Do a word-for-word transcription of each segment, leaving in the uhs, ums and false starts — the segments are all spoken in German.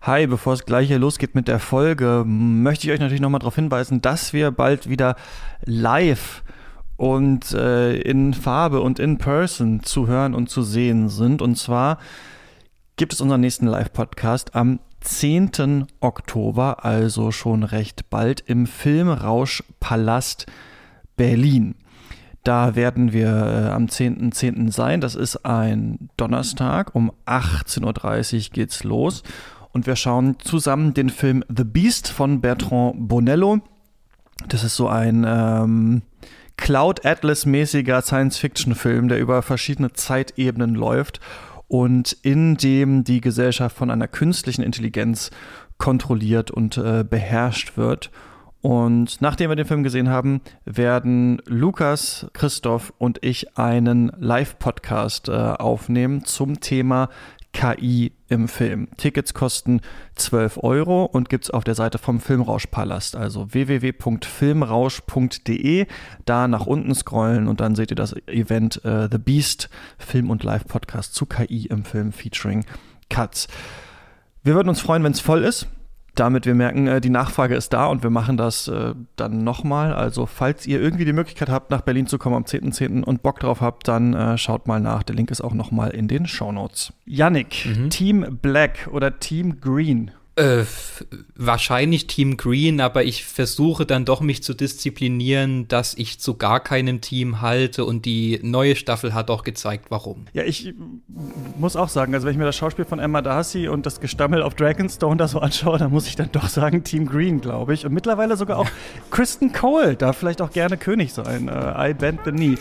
Hi, bevor es gleich hier losgeht mit der Folge, möchte ich euch natürlich nochmal darauf hinweisen, dass wir bald wieder live und äh, in Farbe und in Person zu hören und zu sehen sind. Und zwar gibt es unseren nächsten Live-Podcast am zehnten Oktober, also schon recht bald, im Filmrausch-Palast Berlin. Da werden wir äh, am zehnten zehnten sein. Das ist ein Donnerstag. Um achtzehn Uhr dreißig geht's los. Und wir schauen zusammen den Film The Beast von Bertrand Bonello. Das ist so ein ähm, Cloud Atlas-mäßiger Science-Fiction-Film, der über verschiedene Zeitebenen läuft und in dem die Gesellschaft von einer künstlichen Intelligenz kontrolliert und äh, beherrscht wird. Und nachdem wir den Film gesehen haben, werden Lukas, Christoph und ich einen Live-Podcast äh, aufnehmen zum Thema K I im Film. Tickets kosten zwölf Euro und gibt es auf der Seite vom Filmrausch-Palast, also w w w punkt filmrausch punkt d e. Da nach unten scrollen und dann seht ihr das Event äh, The Beast, Film- und Live-Podcast zu K I im Film featuring Cuts. Wir würden uns freuen, wenn es voll ist. Damit wir merken, äh, die Nachfrage ist da und wir machen das äh, dann nochmal. Also falls ihr irgendwie die Möglichkeit habt, nach Berlin zu kommen am zehnten zehnten und Bock drauf habt, dann äh, schaut mal nach. Der Link ist auch nochmal in den Shownotes. Yannick, mhm. Team Black oder Team Green? Äh, wahrscheinlich Team Green, aber ich versuche dann doch mich zu disziplinieren, dass ich zu gar keinem Team halte und die neue Staffel hat auch gezeigt, warum. Ja, ich muss auch sagen, also wenn ich mir das Schauspiel von Emma Darcy und das Gestammel auf Dragonstone da so anschaue, dann muss ich dann doch sagen Team Green, glaube ich. Und mittlerweile sogar auch Kristen Cole darf vielleicht auch gerne König sein. Uh, I bend the knee.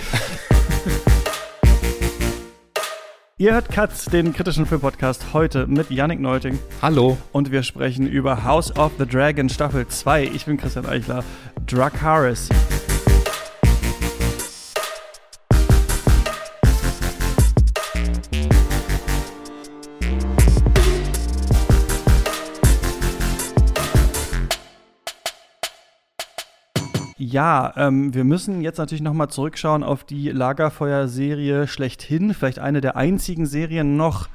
Ihr hört Cuts, den kritischen Filmpodcast, heute mit Yannick Neuting. Hallo. Und wir sprechen über House of the Dragon Staffel zwei. Ich bin Christian Eichler, Dracarys. Ja, ähm, wir müssen jetzt natürlich nochmal zurückschauen auf die Lagerfeuer-Serie schlechthin. Vielleicht eine der einzigen Serien noch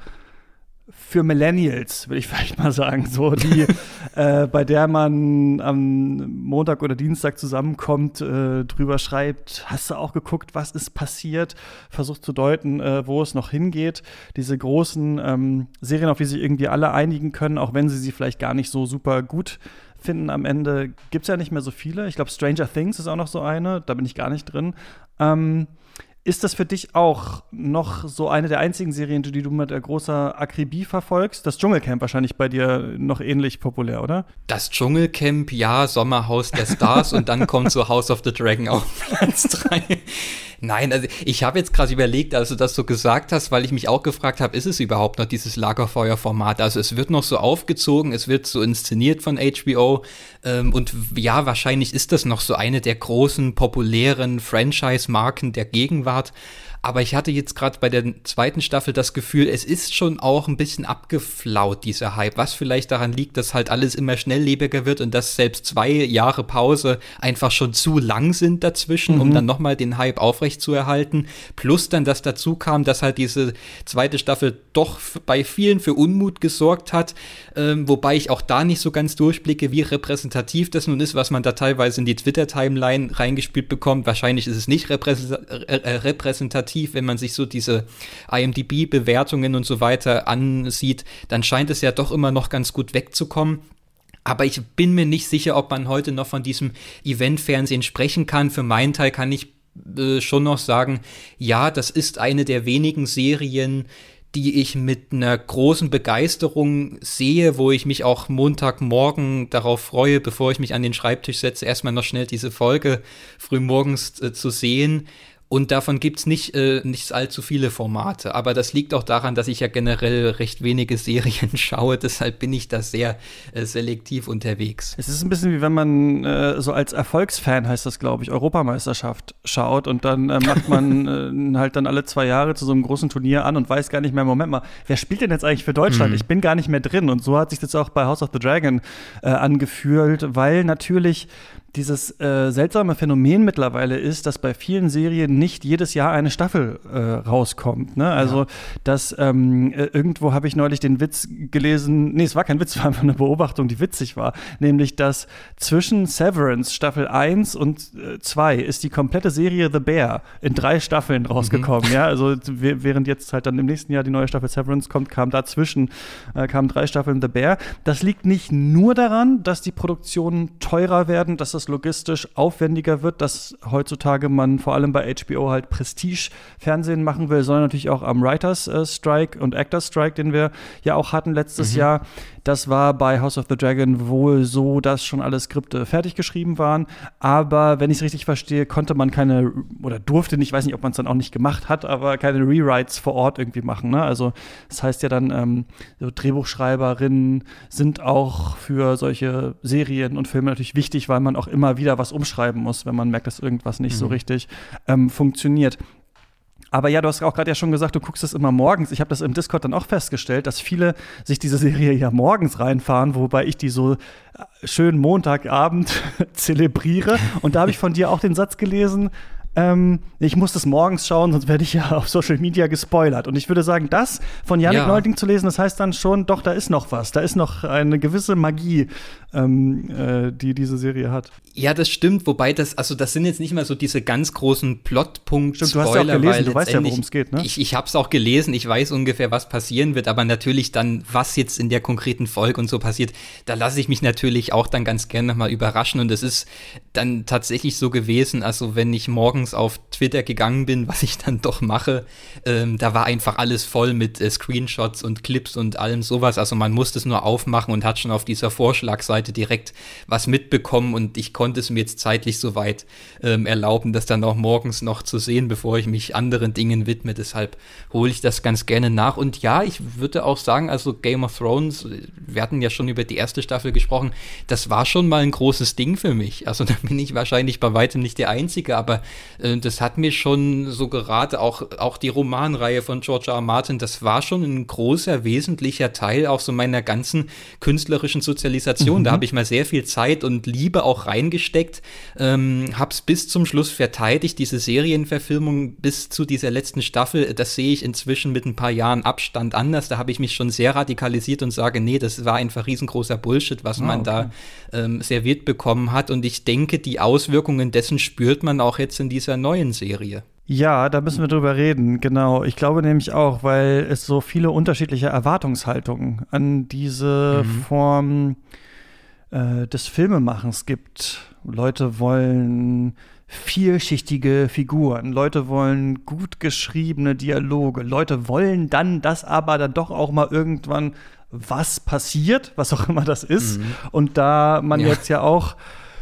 für Millennials, will ich vielleicht mal sagen. So die, äh, bei der man am Montag oder Dienstag zusammenkommt, äh, drüber schreibt, hast du auch geguckt, was ist passiert? Versucht zu deuten, äh, wo es noch hingeht. Diese großen ähm, Serien, auf die sich irgendwie alle einigen können, auch wenn sie sie vielleicht gar nicht so super gut finden am Ende, gibt es ja nicht mehr so viele. Ich glaube, Stranger Things ist auch noch so eine, da bin ich gar nicht drin. Ähm, ist das für dich auch noch so eine der einzigen Serien, die du mit großer Akribie verfolgst? Das Dschungelcamp wahrscheinlich bei dir noch ähnlich populär, oder? Das Dschungelcamp, ja, Sommerhaus der Stars und dann kommt so House of the Dragon auf Platz drei. Nein, also ich habe jetzt gerade überlegt, als du das so gesagt hast, weil ich mich auch gefragt habe, ist es überhaupt noch dieses Lagerfeuer-Format? Also es wird noch so aufgezogen, es wird so inszeniert von H B O ähm, und ja, wahrscheinlich ist das noch so eine der großen, populären Franchise-Marken der Gegenwart. Aber ich hatte jetzt gerade bei der zweiten Staffel das Gefühl, es ist schon auch ein bisschen abgeflaut, dieser Hype. Was vielleicht daran liegt, dass halt alles immer schnelllebiger wird und dass selbst zwei Jahre Pause einfach schon zu lang sind dazwischen, mhm. um dann nochmal den Hype aufrechtzuerhalten. Plus dann, dass dazu kam, dass halt diese zweite Staffel doch bei vielen für Unmut gesorgt hat. Ähm, wobei ich auch da nicht so ganz durchblicke, wie repräsentativ das nun ist, was man da teilweise in die Twitter-Timeline reingespielt bekommt. Wahrscheinlich ist es nicht repräsent- äh, repräsentativ. Wenn man sich so diese I M D B-Bewertungen und so weiter ansieht, dann scheint es ja doch immer noch ganz gut wegzukommen. Aber ich bin mir nicht sicher, ob man heute noch von diesem Event-Fernsehen sprechen kann. Für meinen Teil kann ich äh, schon noch sagen, ja, das ist eine der wenigen Serien, die ich mit einer großen Begeisterung sehe, wo ich mich auch Montagmorgen darauf freue, bevor ich mich an den Schreibtisch setze, erstmal noch schnell diese Folge frühmorgens äh, zu sehen. Und davon gibt's nicht, äh, nicht allzu viele Formate. Aber das liegt auch daran, dass ich ja generell recht wenige Serien schaue. Deshalb bin ich da sehr äh, selektiv unterwegs. Es ist ein bisschen wie wenn man äh, so als Erfolgsfan, heißt das, glaube ich, Europameisterschaft schaut. Und dann äh, macht man äh, halt dann alle zwei Jahre zu so einem großen Turnier an und weiß gar nicht mehr, Moment mal, wer spielt denn jetzt eigentlich für Deutschland? Mhm. Ich bin gar nicht mehr drin. Und so hat sich das auch bei House of the Dragon äh, angefühlt, weil natürlich dieses äh, seltsame Phänomen mittlerweile ist, dass bei vielen Serien nicht jedes Jahr eine Staffel äh, rauskommt. Ne? Also, ja. dass ähm, irgendwo habe ich neulich den Witz gelesen, nee, es war kein Witz, es war einfach eine Beobachtung, die witzig war, nämlich, dass zwischen Severance Staffel eins und zwei ist die komplette Serie The Bear in drei Staffeln rausgekommen. Mhm. Ja? Also, während jetzt halt dann im nächsten Jahr die neue Staffel Severance kommt, kam dazwischen äh, kamen drei Staffeln The Bear. Das liegt nicht nur daran, dass die Produktionen teurer werden, dass das logistisch aufwendiger wird, dass heutzutage man vor allem bei H B O halt Prestige-Fernsehen machen will, sondern natürlich auch am Writers-Strike und Actors-Strike, den wir ja auch hatten letztes mhm. Jahr. Das war bei House of the Dragon wohl so, dass schon alle Skripte fertig geschrieben waren. Aber wenn ich es richtig verstehe, konnte man keine oder durfte nicht, ich weiß nicht, ob man es dann auch nicht gemacht hat, aber keine Rewrites vor Ort irgendwie machen. Ne? Also das heißt ja dann, ähm, so Drehbuchschreiberinnen sind auch für solche Serien und Filme natürlich wichtig, weil man auch immer wieder was umschreiben muss, wenn man merkt, dass irgendwas nicht mhm. so richtig ähm, funktioniert. Aber ja, du hast auch gerade ja schon gesagt, du guckst es immer morgens. Ich habe das im Discord dann auch festgestellt, dass viele sich diese Serie ja morgens reinfahren, wobei ich die so schön Montagabend zelebriere. Und da habe ich von dir auch den Satz gelesen, ähm, ich muss das morgens schauen, sonst werde ich ja auf Social Media gespoilert. Und ich würde sagen, das von Yannick ja. Neuding zu lesen, das heißt dann schon, doch, da ist noch was. Da ist noch eine gewisse Magie, ähm, äh, die diese Serie hat. Ja, das stimmt, wobei das, also das sind jetzt nicht mal so diese ganz großen Plotpunkt-Spoiler. Stimmt, du hast ja auch gelesen, du weißt ja, worum es geht, ne? Ich, ich hab's auch gelesen, ich weiß ungefähr, was passieren wird, aber natürlich dann, was jetzt in der konkreten Folge und so passiert, da lasse ich mich natürlich auch dann ganz gerne nochmal überraschen und es ist dann tatsächlich so gewesen, also wenn ich morgens auf Twitter gegangen bin, was ich dann doch mache, ähm, da war einfach alles voll mit äh, Screenshots und Clips und allem sowas, also man musste es nur aufmachen und hat schon auf dieser Vorschlagseite direkt was mitbekommen und ich konnte es mir jetzt zeitlich soweit ähm, erlauben, das dann auch morgens noch zu sehen, bevor ich mich anderen Dingen widme. Deshalb hole ich das ganz gerne nach. Und ja, ich würde auch sagen, also Game of Thrones, wir hatten ja schon über die erste Staffel gesprochen, das war schon mal ein großes Ding für mich. Also da bin ich wahrscheinlich bei weitem nicht der Einzige, aber äh, das hat mir schon so gerade auch, auch die Romanreihe von George R. R. Martin, das war schon ein großer, wesentlicher Teil auch so meiner ganzen künstlerischen Sozialisation. Mhm. Da habe ich mal sehr viel Zeit und Liebe auch reingesteckt, ähm, hab's bis zum Schluss verteidigt, diese Serienverfilmung bis zu dieser letzten Staffel, das sehe ich inzwischen mit ein paar Jahren Abstand anders, da habe ich mich schon sehr radikalisiert und sage, nee, das war einfach riesengroßer Bullshit, was ah, man okay. da ähm, serviert bekommen hat und ich denke, die Auswirkungen dessen spürt man auch jetzt in dieser neuen Serie. Ja, da müssen wir drüber reden, genau. Ich glaube nämlich auch, weil es so viele unterschiedliche Erwartungshaltungen an diese mhm. Form äh, des Filmemachens gibt. Leute wollen vielschichtige Figuren, Leute wollen gut geschriebene Dialoge, Leute wollen dann, dass aber dann doch auch mal irgendwann was passiert, was auch immer das ist. Mhm. Und da man ja. jetzt ja auch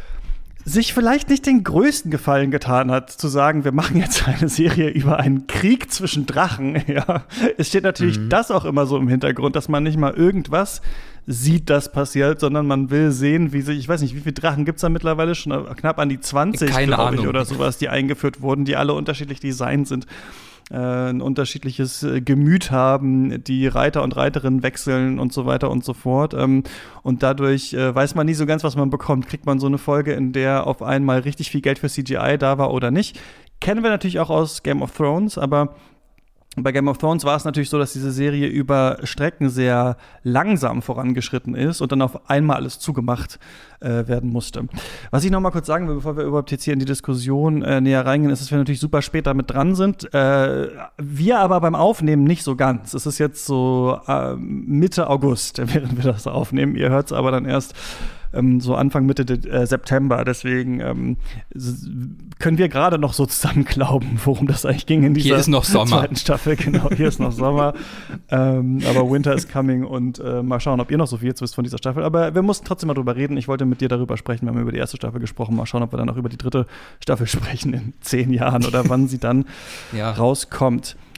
sich vielleicht nicht den größten Gefallen getan hat, zu sagen, wir machen jetzt eine Serie über einen Krieg zwischen Drachen. Ja, es steht natürlich mhm. das auch immer so im Hintergrund, dass man nicht mal irgendwas sieht, das passiert, sondern man will sehen, wie sich, ich weiß nicht, wie viele Drachen gibt es da mittlerweile schon, knapp an die zwanzig, glaube ich, oder sowas, die eingeführt wurden, die alle unterschiedlich designt sind. Ein unterschiedliches Gemüt haben, die Reiter und Reiterinnen wechseln und so weiter und so fort. Und dadurch weiß man nie so ganz, was man bekommt. Kriegt man so eine Folge, in der auf einmal richtig viel Geld für C G I da war oder nicht. Kennen wir natürlich auch aus Game of Thrones, aber bei Game of Thrones war es natürlich so, dass diese Serie über Strecken sehr langsam vorangeschritten ist und dann auf einmal alles zugemacht äh, werden musste. Was ich noch mal kurz sagen will, bevor wir überhaupt jetzt hier in die Diskussion äh, näher reingehen, ist, dass wir natürlich super spät damit dran sind. Äh, wir aber beim Aufnehmen nicht so ganz. Es ist jetzt so äh, Mitte August, während wir das aufnehmen. Ihr hört es aber dann erst ähm, so Anfang, Mitte äh, September. Deswegen ähm, können wir gerade noch so zusammen glauben, worum das eigentlich ging in dieser hier ist noch Sommer. zweiten Staffel. Genau, hier ist noch Sommer. ähm, aber Winter is coming und äh, mal schauen, ob ihr noch so viel jetzt wisst von dieser Staffel. Aber wir mussten trotzdem mal drüber reden. Ich wollte mit dir darüber sprechen. Wir haben über die erste Staffel gesprochen. Mal schauen, ob wir dann auch über die dritte Staffel sprechen in zehn Jahren oder wann sie dann ja. rauskommt.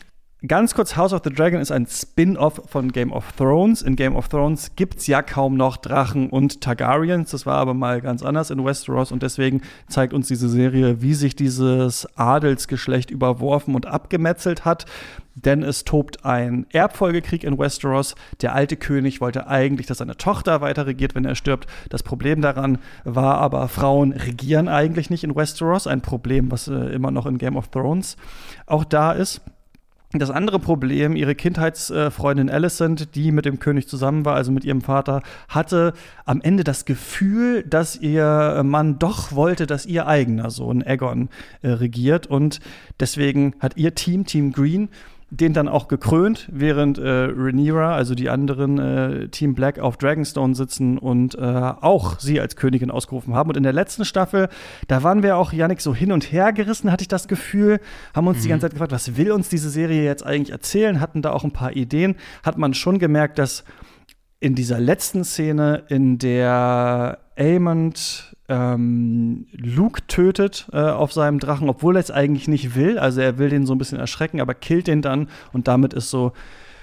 Ganz kurz, House of the Dragon ist ein Spin-off von Game of Thrones. In Game of Thrones gibt's ja kaum noch Drachen und Targaryens. Das war aber mal ganz anders in Westeros und deswegen zeigt uns diese Serie, wie sich dieses Adelsgeschlecht überworfen und abgemetzelt hat. Denn es tobt ein Erbfolgekrieg in Westeros. Der alte König wollte eigentlich, dass seine Tochter weiter regiert, wenn er stirbt. Das Problem daran war aber, Frauen regieren eigentlich nicht in Westeros. Ein Problem, was äh, immer noch in Game of Thrones auch da ist. Das andere Problem, ihre Kindheitsfreundin Alicent, die mit dem König zusammen war, also mit ihrem Vater, hatte am Ende das Gefühl, dass ihr Mann doch wollte, dass ihr eigener Sohn Aegon äh, regiert. Und deswegen hat ihr Team, Team Green, den dann auch gekrönt, während äh, Rhaenyra, also die anderen äh, Team Black, auf Dragonstone sitzen und äh, auch sie als Königin ausgerufen haben. Und in der letzten Staffel, da waren wir auch, Yannick, so hin und her gerissen, hatte ich das Gefühl, haben uns mhm. die ganze Zeit gefragt, was will uns diese Serie jetzt eigentlich erzählen, hatten da auch ein paar Ideen, hat man schon gemerkt, dass in dieser letzten Szene, in der Aemond ähm, Luke tötet äh, auf seinem Drachen, obwohl er es eigentlich nicht will. Also er will den so ein bisschen erschrecken, aber killt den dann. Und damit ist so,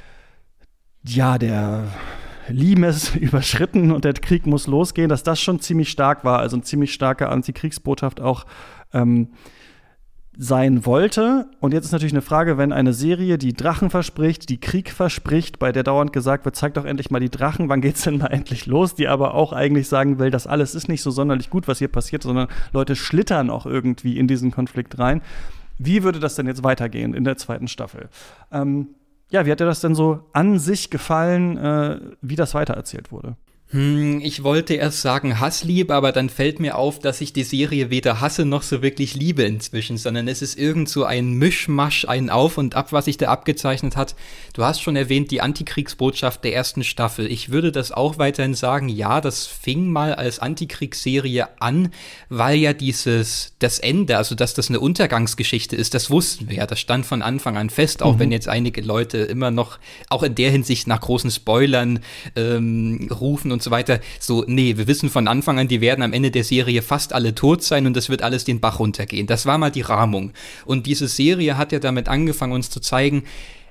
ja, der Limes überschritten und der Krieg muss losgehen, dass das schon ziemlich stark war. Also eine ziemlich starke Antikriegsbotschaft auch ähm, sein wollte. Und jetzt ist natürlich eine Frage, wenn eine Serie, die Drachen verspricht, die Krieg verspricht, bei der dauernd gesagt wird, zeig doch endlich mal die Drachen, wann geht's denn mal endlich los, die aber auch eigentlich sagen will, das alles ist nicht so sonderlich gut, was hier passiert, sondern Leute schlittern auch irgendwie in diesen Konflikt rein. Wie würde das denn jetzt weitergehen in der zweiten Staffel? Ähm, ja, wie hat dir das denn so an sich gefallen, äh, wie das weitererzählt wurde? Hm, ich wollte erst sagen Hassliebe, aber dann fällt mir auf, dass ich die Serie weder hasse noch so wirklich liebe inzwischen, sondern es ist irgend so ein Mischmasch, ein Auf und Ab, was sich da abgezeichnet hat. Du hast schon erwähnt, die Antikriegsbotschaft der ersten Staffel. Ich würde das auch weiterhin sagen, ja, das fing mal als Antikriegsserie an, weil ja dieses, das Ende, also dass das eine Untergangsgeschichte ist, das wussten wir ja, das stand von Anfang an fest, auch mhm. wenn jetzt einige Leute immer noch, auch in der Hinsicht nach großen Spoilern ähm, rufen und und so weiter, so, nee, wir wissen von Anfang an, die werden am Ende der Serie fast alle tot sein und das wird alles den Bach runtergehen. Das war mal die Rahmung. Und diese Serie hat ja damit angefangen, uns zu zeigen,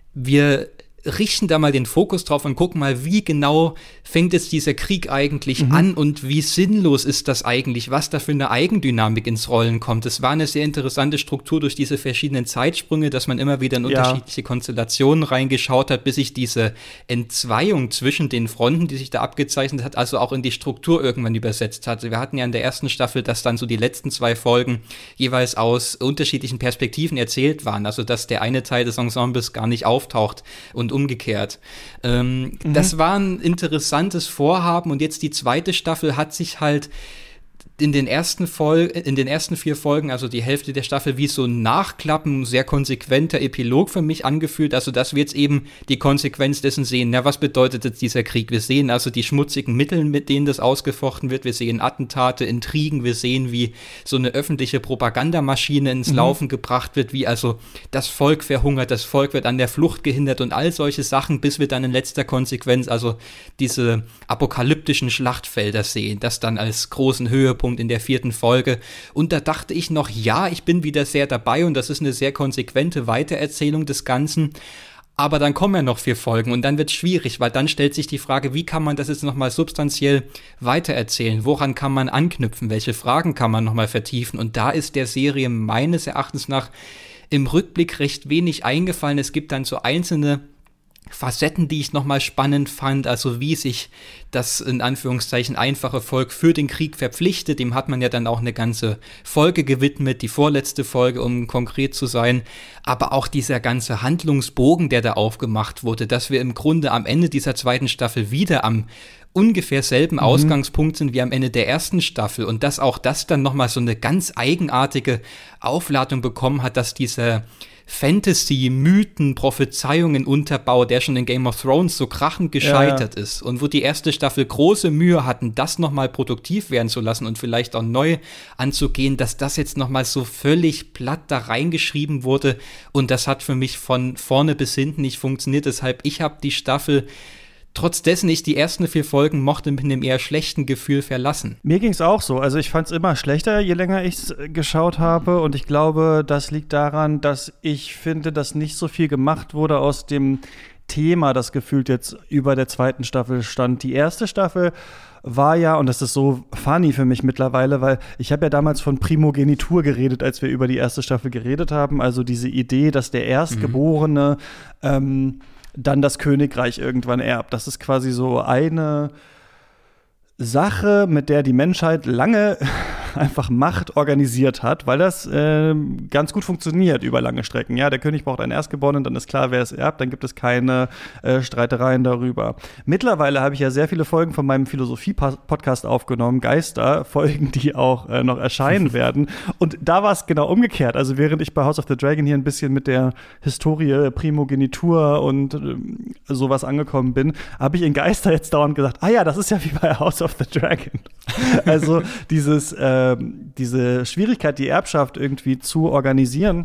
wir richten da mal den Fokus drauf und gucken mal, wie genau fängt jetzt dieser Krieg eigentlich mhm. an und wie sinnlos ist das eigentlich, was da für eine Eigendynamik ins Rollen kommt. Es war eine sehr interessante Struktur durch diese verschiedenen Zeitsprünge, dass man immer wieder in ja. unterschiedliche Konstellationen reingeschaut hat, bis sich diese Entzweiung zwischen den Fronten, die sich da abgezeichnet hat, also auch in die Struktur irgendwann übersetzt hat. Wir hatten ja in der ersten Staffel, dass dann so die letzten zwei Folgen jeweils aus unterschiedlichen Perspektiven erzählt waren, also dass der eine Teil des Ensembles gar nicht auftaucht und umgekehrt. Ähm, mhm. Das war ein interessantes Vorhaben und jetzt die zweite Staffel hat sich halt in den ersten Folgen, in den ersten vier Folgen, also die Hälfte der Staffel, wie so ein Nachklappen, sehr konsequenter Epilog für mich angefühlt. Also, dass wir jetzt eben die Konsequenz dessen sehen. Na, was bedeutet jetzt dieser Krieg? Wir sehen also die schmutzigen Mittel, mit denen das ausgefochten wird. Wir sehen Attentate, Intrigen. Wir sehen, wie so eine öffentliche Propagandamaschine ins mhm. Laufen gebracht wird, wie also das Volk verhungert, das Volk wird an der Flucht gehindert und all solche Sachen, bis wir dann in letzter Konsequenz also diese apokalyptischen Schlachtfelder sehen, das dann als großen Höhepunkt in der vierten Folge. Und da dachte ich noch, ja, ich bin wieder sehr dabei und das ist eine sehr konsequente Weitererzählung des Ganzen. Aber dann kommen ja noch vier Folgen und dann wird es schwierig, weil dann stellt sich die Frage, wie kann man das jetzt nochmal substanziell weitererzählen? Woran kann man anknüpfen? Welche Fragen kann man nochmal vertiefen? Und da ist der Serie meines Erachtens nach im Rückblick recht wenig eingefallen. Es gibt dann so einzelne Facetten, die ich nochmal spannend fand, also wie sich das in Anführungszeichen einfache Volk für den Krieg verpflichtet, dem hat man ja dann auch eine ganze Folge gewidmet, die vorletzte Folge, um konkret zu sein, aber auch dieser ganze Handlungsbogen, der da aufgemacht wurde, dass wir im Grunde am Ende dieser zweiten Staffel wieder am ungefähr selben mhm. Ausgangspunkt sind wie am Ende der ersten Staffel und dass auch das dann nochmal so eine ganz eigenartige Aufladung bekommen hat, dass dieser Fantasy, Mythen, Prophezeiungen Unterbau, der schon in Game of Thrones so krachend gescheitert ja, ja. ist und wo die erste Staffel große Mühe hatten, das nochmal produktiv werden zu lassen und vielleicht auch neu anzugehen, dass das jetzt nochmal so völlig platt da reingeschrieben wurde und das hat für mich von vorne bis hinten nicht funktioniert, deshalb ich habe die Staffel trotz dessen ich die ersten vier Folgen mochte, mit einem eher schlechten Gefühl verlassen. Mir ging es auch so. Also ich fand es immer schlechter, je länger ich es geschaut habe. Und ich glaube, das liegt daran, dass ich finde, dass nicht so viel gemacht wurde aus dem Thema, das gefühlt jetzt über der zweiten Staffel stand. Die erste Staffel war ja, und das ist so funny für mich mittlerweile, weil ich habe ja damals von Primogenitur geredet, als wir über die erste Staffel geredet haben. Also diese Idee, dass der Erstgeborene mhm. ähm, dann das Königreich irgendwann erbt. Das ist quasi so eine Sache, mit der die Menschheit lange einfach Macht organisiert hat, weil das äh, ganz gut funktioniert über lange Strecken. Ja, der König braucht einen Erstgeborenen, dann ist klar, wer es erbt, dann gibt es keine äh, Streitereien darüber. Mittlerweile habe ich ja sehr viele Folgen von meinem Philosophie-Podcast aufgenommen, Geister, Folgen, die auch äh, noch erscheinen werden. Und da war es genau umgekehrt. Also während ich bei House of the Dragon hier ein bisschen mit der Historie, Primogenitur und äh, sowas angekommen bin, habe ich in Geister jetzt dauernd gesagt, ah ja, das ist ja wie bei House of the Dragon. Also dieses äh, diese Schwierigkeit, die Erbschaft irgendwie zu organisieren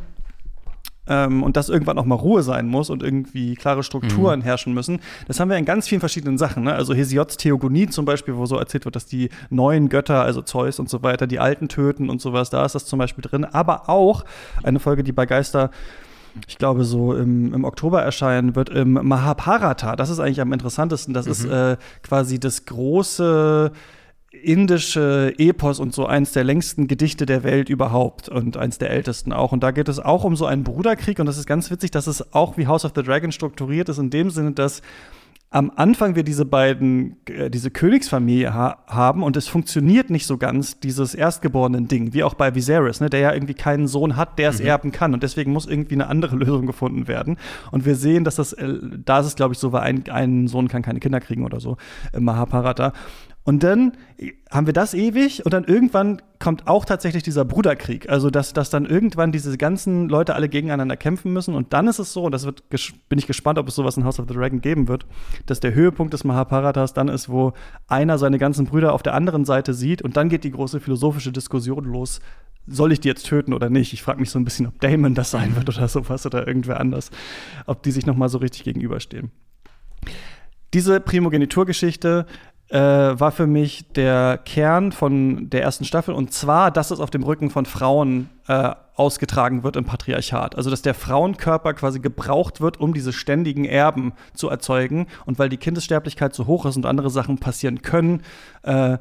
ähm, und dass irgendwann auch mal Ruhe sein muss und irgendwie klare Strukturen mhm. herrschen müssen, das haben wir in ganz vielen verschiedenen Sachen. Ne? Also Hesiods Theogonie zum Beispiel, wo so erzählt wird, dass die neuen Götter, also Zeus und so weiter, die Alten töten und sowas, da ist das zum Beispiel drin. Aber auch eine Folge, die bei Geister ich glaube, so im, im Oktober erscheinen wird, im Mahabharata. Das ist eigentlich am interessantesten. Das mhm. ist äh, quasi das große indische Epos und so eins der längsten Gedichte der Welt überhaupt und eins der ältesten auch. Und da geht es auch um so einen Bruderkrieg und das ist ganz witzig, dass es auch wie House of the Dragon strukturiert ist, in dem Sinne, dass am Anfang wir diese beiden, äh, diese Königsfamilie ha- haben und es funktioniert nicht so ganz, dieses Erstgeborenen-Ding, wie auch bei Viserys, ne, der ja irgendwie keinen Sohn hat, der es mhm. erben kann und deswegen muss irgendwie eine andere Lösung gefunden werden. Und wir sehen, dass das, äh, da ist es, glaube ich, so, weil ein, ein Sohn kann keine Kinder kriegen oder so, im Mahabharata. Und dann haben wir das ewig und dann irgendwann kommt auch tatsächlich dieser Bruderkrieg. Also, dass, dass dann irgendwann diese ganzen Leute alle gegeneinander kämpfen müssen. Und dann ist es so, und das wird, bin ich gespannt, ob es sowas in House of the Dragon geben wird, dass der Höhepunkt des Mahabharatas dann ist, wo einer seine ganzen Brüder auf der anderen Seite sieht und dann geht die große philosophische Diskussion los. Soll ich die jetzt töten oder nicht? Ich frage mich so ein bisschen, ob Daemon das sein wird oder sowas oder irgendwer anders. Ob die sich noch mal so richtig gegenüberstehen. Diese Primogeniturgeschichte Äh, war für mich der Kern von der ersten Staffel und zwar, dass es auf dem Rücken von Frauen äh, ausgetragen wird im Patriarchat. Also, dass der Frauenkörper quasi gebraucht wird, um diese ständigen Erben zu erzeugen und weil die Kindessterblichkeit so hoch ist und andere Sachen passieren können, äh,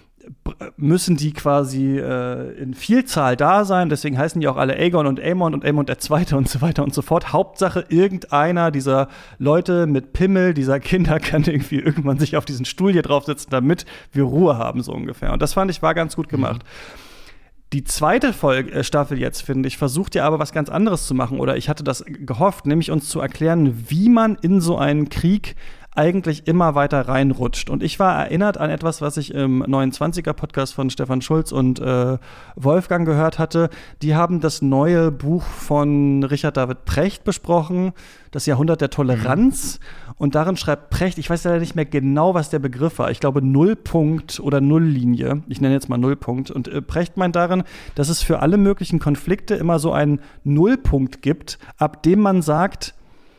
müssen die quasi äh, in Vielzahl da sein. Deswegen heißen die auch alle Aegon und Aemon und Aemon der Zweite und so weiter und so fort. Hauptsache, irgendeiner dieser Leute mit Pimmel, dieser Kinder, kann irgendwie irgendwann sich auf diesen Stuhl hier draufsetzen, damit wir Ruhe haben, so ungefähr. Und das fand ich, war ganz gut gemacht. Mhm. Die zweite Folge, äh, Staffel jetzt, finde ich, versucht ja aber was ganz anderes zu machen. Oder ich hatte das gehofft, nämlich uns zu erklären, wie man in so einen Krieg eigentlich immer weiter reinrutscht. Und ich war erinnert an etwas, was ich im neunundzwanziger-Podcast von Stefan Schulz und äh, Wolfgang gehört hatte. Die haben das neue Buch von Richard David Precht besprochen, das Jahrhundert der Toleranz. Und darin schreibt Precht, ich weiß leider nicht mehr genau, was der Begriff war. Ich glaube Nullpunkt oder Nulllinie. Ich nenne jetzt mal Nullpunkt. Und äh, Precht meint darin, dass es für alle möglichen Konflikte immer so einen Nullpunkt gibt, ab dem man sagt,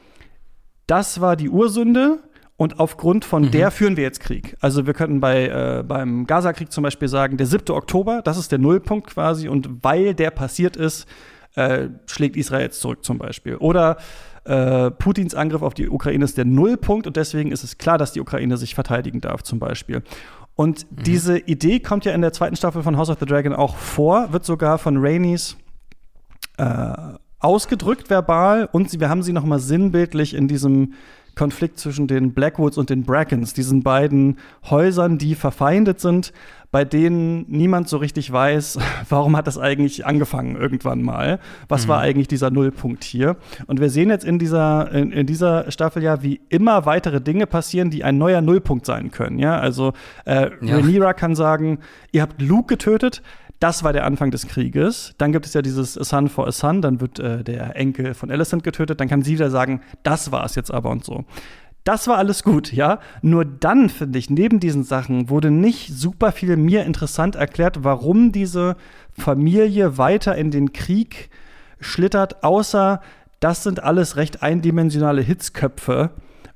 das war die Ursünde. Und aufgrund von mhm. der führen wir jetzt Krieg. Also wir könnten bei, äh, beim Gaza-Krieg zum Beispiel sagen, der siebte Oktober, das ist der Nullpunkt quasi. Und weil der passiert ist, äh, schlägt Israel jetzt zurück zum Beispiel. Oder äh, Putins Angriff auf die Ukraine ist der Nullpunkt. Und deswegen ist es klar, dass die Ukraine sich verteidigen darf zum Beispiel. Und mhm. diese Idee kommt ja in der zweiten Staffel von House of the Dragon auch vor, wird sogar von Rhaenys äh, ausgedrückt verbal. Und wir haben sie noch mal sinnbildlich in diesem Konflikt zwischen den Blackwoods und den Brackens, diesen beiden Häusern, die verfeindet sind, bei denen niemand so richtig weiß, warum hat das eigentlich angefangen irgendwann mal? Was mhm. war eigentlich dieser Nullpunkt hier? Und wir sehen jetzt in dieser, in, in dieser Staffel ja, wie immer weitere Dinge passieren, die ein neuer Nullpunkt sein können. Ja, also äh, ja. Rhaenyra kann sagen, ihr habt Luke getötet. Das war der Anfang des Krieges. Dann gibt es ja dieses A Son for a Son. Dann wird äh, der Enkel von Alicent getötet. Dann kann sie wieder sagen, das war es jetzt aber und so. Das war alles gut, ja. Nur dann, finde ich, neben diesen Sachen wurde nicht super viel mir interessant erklärt, warum diese Familie weiter in den Krieg schlittert, außer das sind alles recht eindimensionale Hitzköpfe.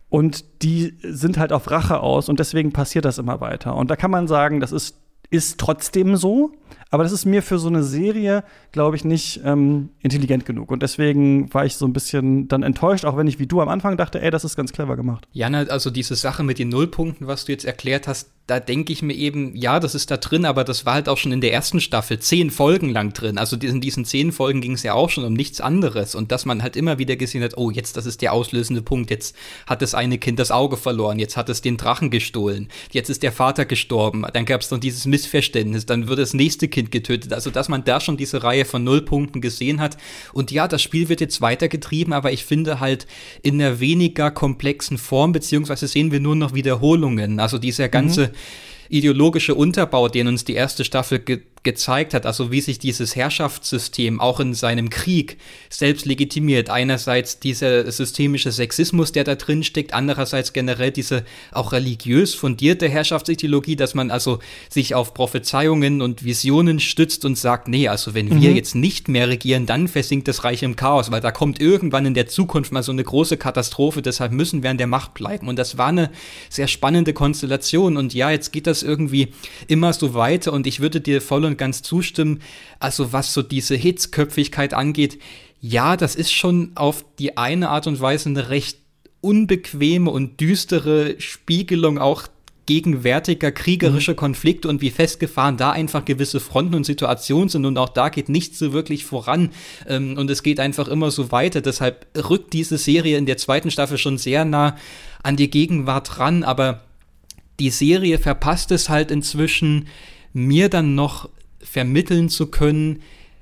Und die sind halt auf Rache aus und deswegen passiert das immer weiter. Und da kann man sagen, das ist, ist trotzdem so, aber das ist mir für so eine Serie, glaube ich, nicht ähm, intelligent genug. Und deswegen war ich so ein bisschen dann enttäuscht, auch wenn ich wie du am Anfang dachte, ey, das ist ganz clever gemacht. Jana, also diese Sache mit den Nullpunkten, was du jetzt erklärt hast, da denke ich mir eben, ja, das ist da drin, aber das war halt auch schon in der ersten Staffel zehn Folgen lang drin. Also in diesen zehn Folgen ging es ja auch schon um nichts anderes. Und dass man halt immer wieder gesehen hat, oh, jetzt, das ist der auslösende Punkt, jetzt hat das eine Kind das Auge verloren, jetzt hat es den Drachen gestohlen, jetzt ist der Vater gestorben, dann gab es noch dieses Missverständnis, dann wird das nächste Kind getötet. Also dass man da schon diese Reihe von Nullpunkten gesehen hat. Und ja, das Spiel wird jetzt weitergetrieben, aber ich finde halt in einer weniger komplexen Form, beziehungsweise sehen wir nur noch Wiederholungen. Also dieser ganze mhm. ideologische Unterbau, den uns die erste Staffel ge- gezeigt hat, also wie sich dieses Herrschaftssystem auch in seinem Krieg selbst legitimiert. Einerseits dieser systemische Sexismus, der da drin steckt, andererseits generell diese auch religiös fundierte Herrschaftsideologie, dass man also sich auf Prophezeiungen und Visionen stützt und sagt, nee, also wenn mhm. wir jetzt nicht mehr regieren, dann versinkt das Reich im Chaos, weil da kommt irgendwann in der Zukunft mal so eine große Katastrophe, deshalb müssen wir an der Macht bleiben. Und das war eine sehr spannende Konstellation und ja, jetzt geht das irgendwie immer so weiter und ich würde dir voll und ganz zustimmen, also was so diese Hitzköpfigkeit angeht, ja, das ist schon auf die eine Art und Weise eine recht unbequeme und düstere Spiegelung auch gegenwärtiger kriegerischer mhm. Konflikte und wie festgefahren da einfach gewisse Fronten und Situationen sind und auch da geht nichts so wirklich voran ähm, und es geht einfach immer so weiter, deshalb rückt diese Serie in der zweiten Staffel schon sehr nah an die Gegenwart ran, aber die Serie verpasst es halt inzwischen, mir dann noch vermitteln zu können,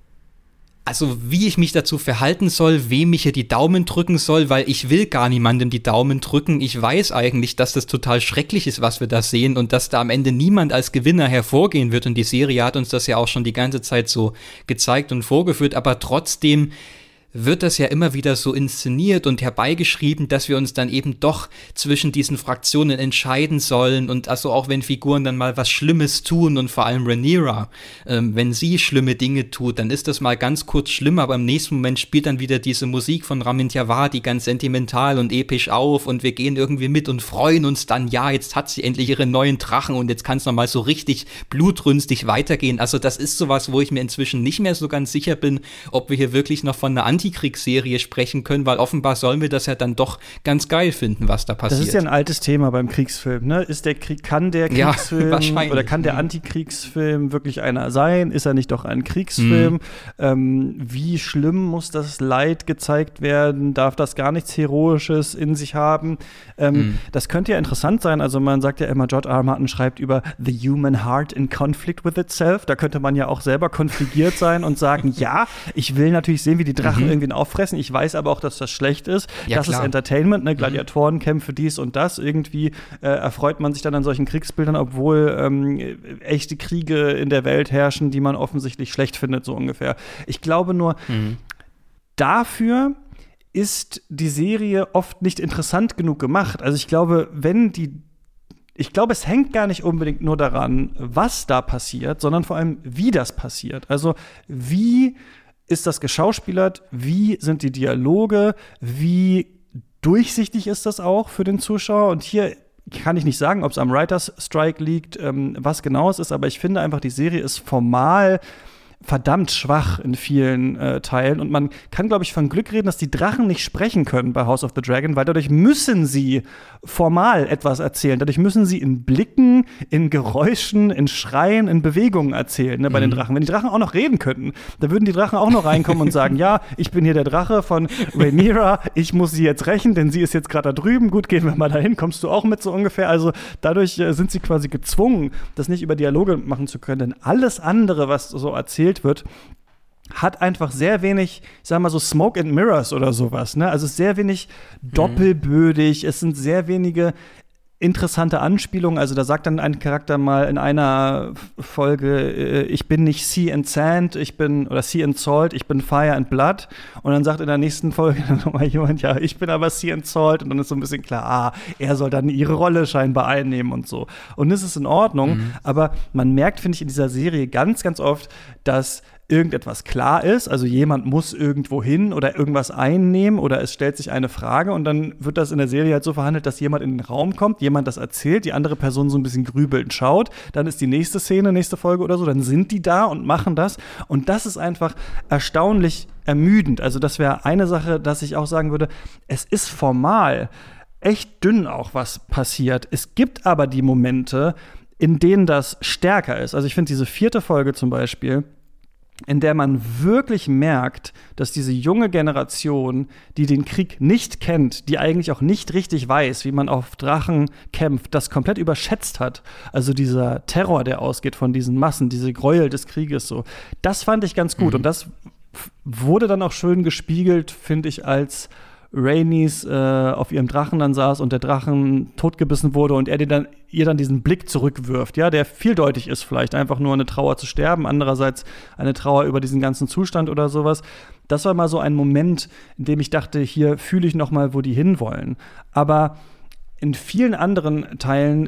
also wie ich mich dazu verhalten soll, wem ich hier die Daumen drücken soll, weil ich will gar niemandem die Daumen drücken. Ich weiß eigentlich, dass das total schrecklich ist, was wir da sehen und dass da am Ende niemand als Gewinner hervorgehen wird und die Serie hat uns das ja auch schon die ganze Zeit so gezeigt und vorgeführt, aber trotzdem wird das ja immer wieder so inszeniert und herbeigeschrieben, dass wir uns dann eben doch zwischen diesen Fraktionen entscheiden sollen und also auch wenn Figuren dann mal was Schlimmes tun und vor allem Rhaenyra, ähm, wenn sie schlimme Dinge tut, dann ist das mal ganz kurz schlimm, aber im nächsten Moment spielt dann wieder diese Musik von Ramin Djawadi ganz sentimental und episch auf und wir gehen irgendwie mit und freuen uns dann, ja, jetzt hat sie endlich ihre neuen Drachen und jetzt kann es nochmal so richtig blutrünstig weitergehen. Also das ist sowas, wo ich mir inzwischen nicht mehr so ganz sicher bin, ob wir hier wirklich noch von einer Antikriegsserie sprechen können, weil offenbar sollen wir das ja dann doch ganz geil finden, was da passiert. Das ist ja ein altes Thema beim Kriegsfilm, ne? Ist der Krieg, kann der Kriegsfilm ja, oder kann der Antikriegsfilm wirklich einer sein? Ist er nicht doch ein Kriegsfilm? Mhm. Ähm, wie schlimm muss das Leid gezeigt werden? Darf das gar nichts Heroisches in sich haben? Ähm, mhm. Das könnte ja interessant sein. Also man sagt ja immer, George R. R. Martin schreibt über the human heart in conflict with itself. Da könnte man ja auch selber konfligiert sein und sagen, ja, ich will natürlich sehen, wie die Drachen mhm. irgendwie auffressen. Ich weiß aber auch, dass das schlecht ist. Ja, das klar. ist Entertainment, ne? Gladiatorenkämpfe, dies und das. Irgendwie äh, erfreut man sich dann an solchen Kriegsbildern, obwohl ähm, echte Kriege in der Welt herrschen, die man offensichtlich schlecht findet, so ungefähr. Ich glaube nur, mhm. dafür ist die Serie oft nicht interessant genug gemacht. Also ich glaube, wenn die Ich glaube, es hängt gar nicht unbedingt nur daran, was da passiert, sondern vor allem, wie das passiert. Also wie ist das geschauspielert? Wie sind die Dialoge? Wie durchsichtig ist das auch für den Zuschauer? Und hier kann ich nicht sagen, ob es am Writers Strike liegt, ähm, was genau es ist, aber ich finde einfach, die Serie ist formal verdammt schwach in vielen äh, Teilen. Und man kann, glaube ich, von Glück reden, dass die Drachen nicht sprechen können bei House of the Dragon, weil dadurch müssen sie formal etwas erzählen. Dadurch müssen sie in Blicken, in Geräuschen, in Schreien, in Bewegungen erzählen, ne, bei mhm. den Drachen. Wenn die Drachen auch noch reden könnten, dann würden die Drachen auch noch reinkommen und sagen, ja, ich bin hier der Drache von Rhaenyra, ich muss sie jetzt rächen, denn sie ist jetzt gerade da drüben. Gut, gehen wir mal dahin, kommst du auch mit so ungefähr. Also dadurch äh, sind sie quasi gezwungen, das nicht über Dialoge machen zu können. Denn alles andere, was so erzählt wird, hat einfach sehr wenig, ich sag mal so Smoke and Mirrors oder sowas, ne? Also sehr wenig doppelbödig, mhm. es sind sehr wenige interessante Anspielungen. Also da sagt dann ein Charakter mal in einer Folge, äh, ich bin nicht Sea and Sand, ich bin, oder Sea and Salt, ich bin Fire and Blood. Und dann sagt in der nächsten Folge dann nochmal jemand, ja, ich bin aber Sea and Salt. Und dann ist so ein bisschen klar, ah, er soll dann ihre Rolle scheinbar einnehmen und so. Und das ist in Ordnung. Mhm. Aber man merkt, finde ich, in dieser Serie ganz, ganz oft, dass irgendetwas klar ist, also jemand muss irgendwo hin oder irgendwas einnehmen oder es stellt sich eine Frage und dann wird das in der Serie halt so verhandelt, dass jemand in den Raum kommt, jemand das erzählt, die andere Person so ein bisschen grübelnd schaut, dann ist die nächste Szene, nächste Folge oder so, dann sind die da und machen das und das ist einfach erstaunlich ermüdend. Also das wäre eine Sache, dass ich auch sagen würde, es ist formal echt dünn auch, was passiert. Es gibt aber die Momente, in denen das stärker ist. Also ich finde diese vierte Folge zum Beispiel, in der man wirklich merkt, dass diese junge Generation, die den Krieg nicht kennt, die eigentlich auch nicht richtig weiß, wie man auf Drachen kämpft, das komplett überschätzt hat. Also dieser Terror, der ausgeht von diesen Massen, diese Gräuel des Krieges, so. Das fand ich ganz gut. Mhm. Und das f- wurde dann auch schön gespiegelt, finde ich, als Rhaenys äh, auf ihrem Drachen dann saß und der Drachen totgebissen wurde und er dir dann, ihr dann diesen Blick zurückwirft, ja, der vieldeutig ist, vielleicht einfach nur eine Trauer zu sterben, andererseits eine Trauer über diesen ganzen Zustand oder sowas. Das war mal so ein Moment, in dem ich dachte, hier fühle ich noch mal, wo die hinwollen. Aber in vielen anderen Teilen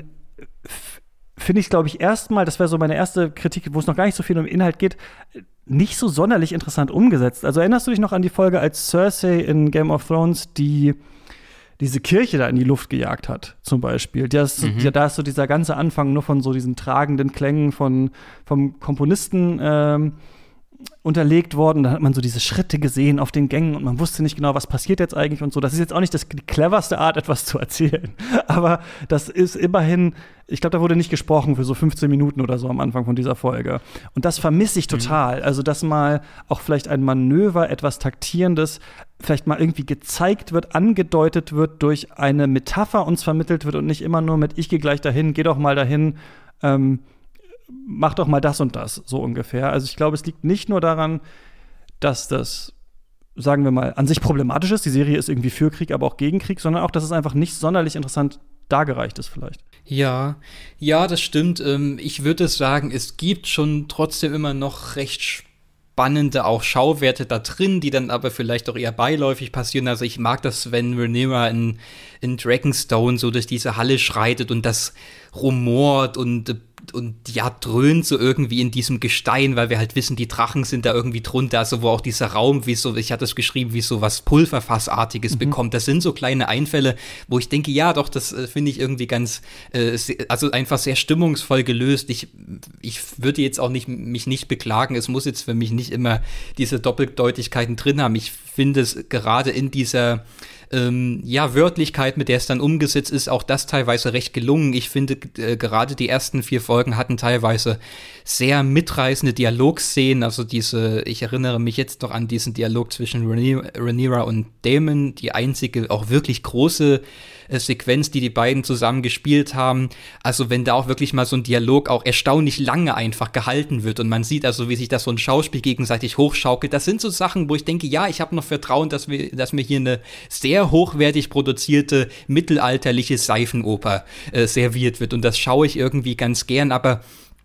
f- finde ich, glaube ich, erstmal, das wäre so meine erste Kritik, wo es noch gar nicht so viel um Inhalt geht, nicht so sonderlich interessant umgesetzt. Also erinnerst du dich noch an die Folge, als Cersei in Game of Thrones die diese Kirche da in die Luft gejagt hat, zum Beispiel. Das, mhm. ja, da ist so dieser ganze Anfang nur von so diesen tragenden Klängen von, vom Komponisten ähm, unterlegt worden. Da hat man so diese Schritte gesehen auf den Gängen und man wusste nicht genau, was passiert jetzt eigentlich und so. Das ist jetzt auch nicht das, die cleverste Art, etwas zu erzählen. Aber das ist immerhin, ich glaube, da wurde nicht gesprochen für so fünfzehn Minuten oder so am Anfang von dieser Folge. Und das vermisse ich total. Mhm. Also, dass mal auch vielleicht ein Manöver, etwas Taktierendes, vielleicht mal irgendwie gezeigt wird, angedeutet wird, durch eine Metapher uns vermittelt wird und nicht immer nur mit, ich gehe gleich dahin, geh doch mal dahin, ähm, mach doch mal das und das, so ungefähr. Also ich glaube, es liegt nicht nur daran, dass das, sagen wir mal, an sich problematisch ist, die Serie ist irgendwie für Krieg, aber auch gegen Krieg, sondern auch, dass es einfach nicht sonderlich interessant dargereicht ist vielleicht. Ja, ja, das stimmt. Ich würde sagen, es gibt schon trotzdem immer noch recht spannende auch Schauwerte da drin, die dann aber vielleicht auch eher beiläufig passieren. Also ich mag das, wenn Rhaenyra in, in Dragonstone so durch diese Halle schreitet und das rumort und und ja, dröhnt so irgendwie in diesem Gestein, weil wir halt wissen, die Drachen sind da irgendwie drunter, also wo auch dieser Raum, wie so, ich hatte es geschrieben, wie so was Pulverfassartiges mhm. bekommt. Das sind so kleine Einfälle, wo ich denke, ja, doch, das äh, finde ich irgendwie ganz, äh, also einfach sehr stimmungsvoll gelöst. Ich, ich würde jetzt auch nicht, mich nicht beklagen, es muss jetzt für mich nicht immer diese Doppeldeutigkeiten drin haben. Ich finde es gerade in dieser Ähm, ja, Wörtlichkeit, mit der es dann umgesetzt ist, auch das teilweise recht gelungen. Ich finde, äh, gerade die ersten vier Folgen hatten teilweise sehr mitreißende Dialogszenen, also diese, ich erinnere mich jetzt noch an diesen Dialog zwischen Rhaenyra und Daemon, die einzige auch wirklich große äh, Sequenz, die die beiden zusammen gespielt haben. Also wenn da auch wirklich mal so ein Dialog auch erstaunlich lange einfach gehalten wird und man sieht also, wie sich das so ein Schauspiel gegenseitig hochschaukelt, das sind so Sachen, wo ich denke, ja, ich habe noch Vertrauen, dass wir, dass mir hier eine sehr hochwertig produzierte mittelalterliche Seifenoper äh, serviert wird und das schaue ich irgendwie ganz gern, aber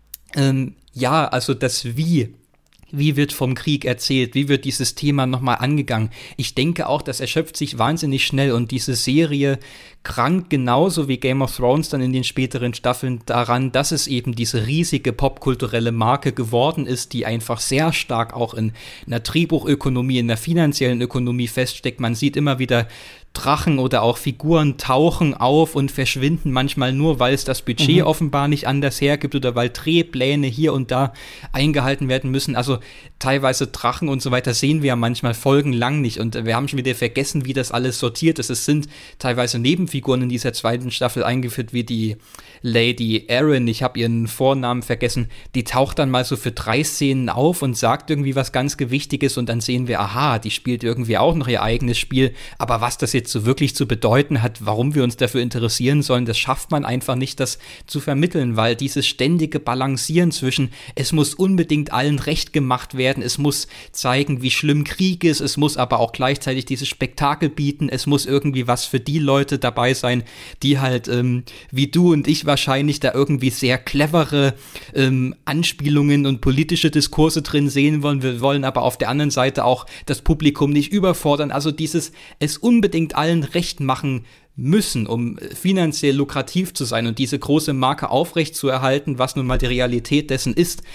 ähm, ja, also das Wie Wie wird vom Krieg erzählt? Wie wird dieses Thema nochmal angegangen? Ich denke auch, das erschöpft sich wahnsinnig schnell und diese Serie krankt genauso wie Game of Thrones dann in den späteren Staffeln daran, dass es eben diese riesige popkulturelle Marke geworden ist, die einfach sehr stark auch in einer Drehbuchökonomie, in der finanziellen Ökonomie feststeckt. Man sieht immer wieder Drachen oder auch Figuren tauchen auf und verschwinden manchmal nur, weil es das Budget mhm. offenbar nicht anders hergibt oder weil Drehpläne hier und da eingehalten werden müssen. Also teilweise Drachen und so weiter sehen wir ja manchmal folgenlang nicht und wir haben schon wieder vergessen, wie das alles sortiert ist. Es sind teilweise Nebenfiguren in dieser zweiten Staffel eingeführt, wie die Lady Arryn, ich habe ihren Vornamen vergessen, die taucht dann mal so für drei Szenen auf und sagt irgendwie was ganz Gewichtiges und dann sehen wir, aha, die spielt irgendwie auch noch ihr eigenes Spiel, aber was das jetzt so wirklich zu bedeuten hat, warum wir uns dafür interessieren sollen, das schafft man einfach nicht, das zu vermitteln, weil dieses ständige Balancieren zwischen, es muss unbedingt allen recht gemacht werden, es muss zeigen, wie schlimm Krieg ist, es muss aber auch gleichzeitig dieses Spektakel bieten, es muss irgendwie was für die Leute dabei sein, die halt, ähm, wie du und ich wahrscheinlich da irgendwie sehr clevere ähm, Anspielungen und politische Diskurse drin sehen wollen. Wir wollen aber auf der anderen Seite auch das Publikum nicht überfordern. Also dieses, es unbedingt allen recht machen müssen, um finanziell lukrativ zu sein und diese große Marke aufrechtzuerhalten, was nun mal die Realität dessen ist,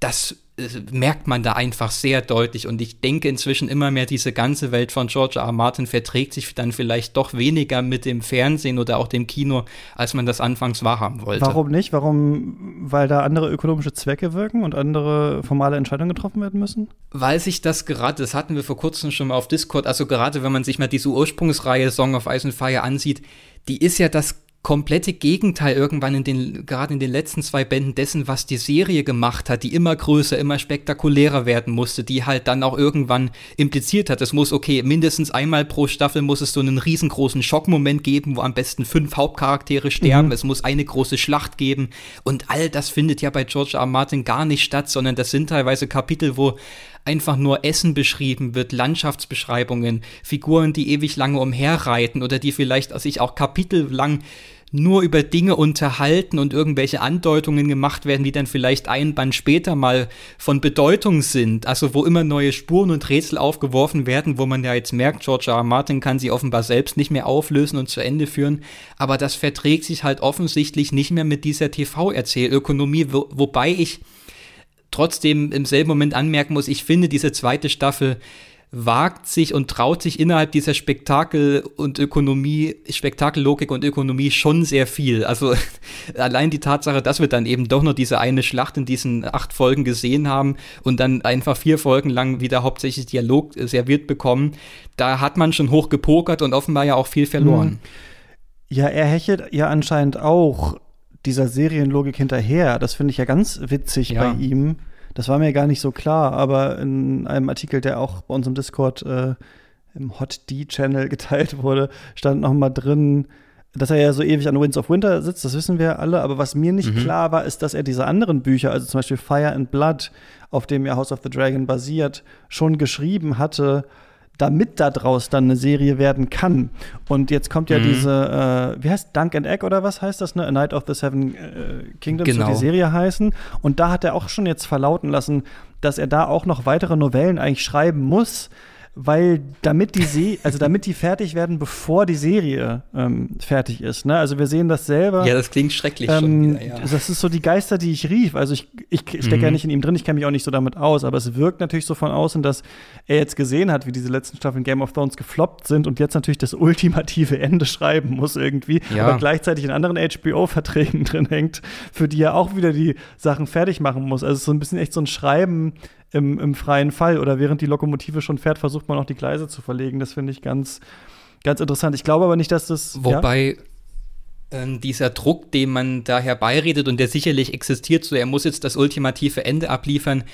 das merkt man da einfach sehr deutlich und ich denke inzwischen immer mehr, diese ganze Welt von George R. R. Martin verträgt sich dann vielleicht doch weniger mit dem Fernsehen oder auch dem Kino, als man das anfangs wahrhaben wollte. Warum nicht? Warum? Weil da andere ökonomische Zwecke wirken und andere formale Entscheidungen getroffen werden müssen? Weil sich das gerade, das hatten wir vor kurzem schon mal auf Discord, also gerade wenn man sich mal diese Ursprungsreihe Song of Ice and Fire ansieht, die ist ja das komplette Gegenteil irgendwann in den, gerade in den letzten zwei Bänden dessen, was die Serie gemacht hat, die immer größer, immer spektakulärer werden musste, die halt dann auch irgendwann impliziert hat, es muss, okay, mindestens einmal pro Staffel muss es so einen riesengroßen Schockmoment geben, wo am besten fünf Hauptcharaktere sterben, mhm. es muss eine große Schlacht geben und all das findet ja bei George R. R. Martin gar nicht statt, sondern das sind teilweise Kapitel, wo einfach nur Essen beschrieben wird, Landschaftsbeschreibungen, Figuren, die ewig lange umherreiten oder die vielleicht sich auch kapitellang nur über Dinge unterhalten und irgendwelche Andeutungen gemacht werden, die dann vielleicht ein Band später mal von Bedeutung sind. Also wo immer neue Spuren und Rätsel aufgeworfen werden, wo man ja jetzt merkt, George R. R. Martin kann sie offenbar selbst nicht mehr auflösen und zu Ende führen. Aber das verträgt sich halt offensichtlich nicht mehr mit dieser T V-Erzählökonomie, wo, wobei ich trotzdem im selben Moment anmerken muss, ich finde, diese zweite Staffel wagt sich und traut sich innerhalb dieser Spektakel- und Ökonomie, Spektakellogik und Ökonomie schon sehr viel. Also allein die Tatsache, dass wir dann eben doch nur diese eine Schlacht in diesen acht Folgen gesehen haben und dann einfach vier Folgen lang wieder hauptsächlich Dialog serviert bekommen, da hat man schon hoch gepokert und offenbar ja auch viel verloren. Ja, er hechelt ja anscheinend auch dieser Serienlogik hinterher. Das finde ich ja ganz witzig ja. bei ihm. Das war mir gar nicht so klar, aber in einem Artikel, der auch bei uns im Discord äh, im Hot D-Channel geteilt wurde, stand noch mal drin, dass er ja so ewig an Winds of Winter sitzt, das wissen wir alle, aber was mir nicht mhm. klar war, ist, dass er diese anderen Bücher, also zum Beispiel Fire and Blood, auf dem ja House of the Dragon basiert, schon geschrieben hatte, damit da draus dann eine Serie werden kann. Und jetzt kommt ja mhm. diese, äh, wie heißt Dunk and Egg oder was heißt das, ne? A Night of the Seven äh, Kingdoms genau. wird die Serie heißen. Und da hat er auch schon jetzt verlauten lassen, dass er da auch noch weitere Novellen eigentlich schreiben muss, weil damit die Se- also damit die fertig werden, bevor die Serie ähm, fertig ist. Ne? Also wir sehen das selber. Ja, das klingt schrecklich ähm, schon wieder, ja. Das ist so die Geister, die ich rief. Also ich, ich stecke mhm. ja nicht in ihm drin, ich kenne mich auch nicht so damit aus, aber es wirkt natürlich so von außen, dass er jetzt gesehen hat, wie diese letzten Staffeln Game of Thrones gefloppt sind und jetzt natürlich das ultimative Ende schreiben muss irgendwie, ja. aber gleichzeitig in anderen H B O-Verträgen drin hängt, für die er auch wieder die Sachen fertig machen muss. Also es ist so ein bisschen echt so ein Schreiben Im, im freien Fall oder während die Lokomotive schon fährt, versucht man auch die Gleise zu verlegen. Das finde ich ganz, ganz interessant. Ich glaube aber nicht, dass das Wobei ja? ähm, dieser Druck, den man da herbeiredet und der sicherlich existiert, so er muss jetzt das ultimative Ende abliefern,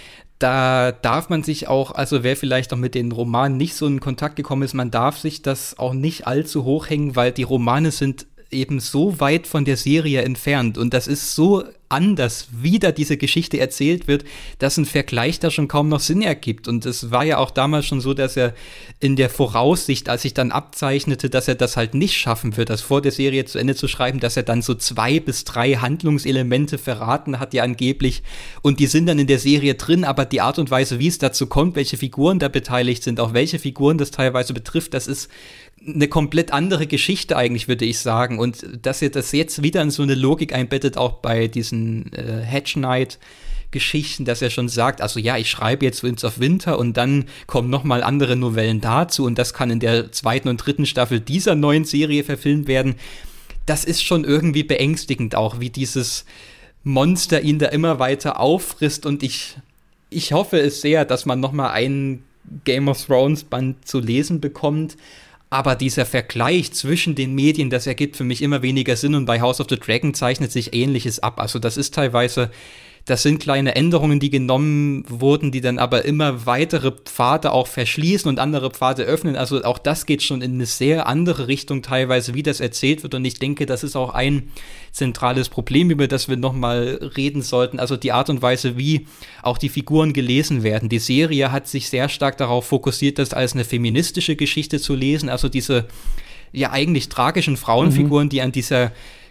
da darf man sich auch, also wer vielleicht auch mit den Romanen nicht so in Kontakt gekommen ist, man darf sich das auch nicht allzu hoch hängen, weil die Romane sind eben so weit von der Serie entfernt und das ist so anders, wie da diese Geschichte erzählt wird, dass ein Vergleich da schon kaum noch Sinn ergibt. Und es war ja auch damals schon so, dass er in der Voraussicht, als sich dann abzeichnete, dass er das halt nicht schaffen wird, das vor der Serie zu Ende zu schreiben, dass er dann so zwei bis drei Handlungselemente verraten hat, ja angeblich. Und die sind dann in der Serie drin, aber die Art und Weise, wie es dazu kommt, welche Figuren da beteiligt sind, auch welche Figuren das teilweise betrifft, das ist eine komplett andere Geschichte eigentlich, würde ich sagen. Und dass er das jetzt wieder in so eine Logik einbettet, auch bei diesen äh, Hedge Knight-Geschichten, dass er schon sagt, also ja, ich schreibe jetzt Winds of Winter und dann kommen noch mal andere Novellen dazu und das kann in der zweiten und dritten Staffel dieser neuen Serie verfilmt werden. Das ist schon irgendwie beängstigend auch, wie dieses Monster ihn da immer weiter auffrisst und ich, ich hoffe es sehr, dass man noch mal einen Game of Thrones Band zu lesen bekommt. Aber dieser Vergleich zwischen den Medien, das ergibt für mich immer weniger Sinn und bei House of the Dragon zeichnet sich Ähnliches ab. Also das ist teilweise, das sind kleine Änderungen, die genommen wurden, die dann aber immer weitere Pfade auch verschließen und andere Pfade öffnen. Also auch das geht schon in eine sehr andere Richtung teilweise, wie das erzählt wird. Und ich denke, das ist auch ein zentrales Problem, über das wir nochmal reden sollten. Also die Art und Weise, wie auch die Figuren gelesen werden. Die Serie hat sich sehr stark darauf fokussiert, das als eine feministische Geschichte zu lesen. Also diese ja eigentlich tragischen Frauenfiguren, mhm. die an dieser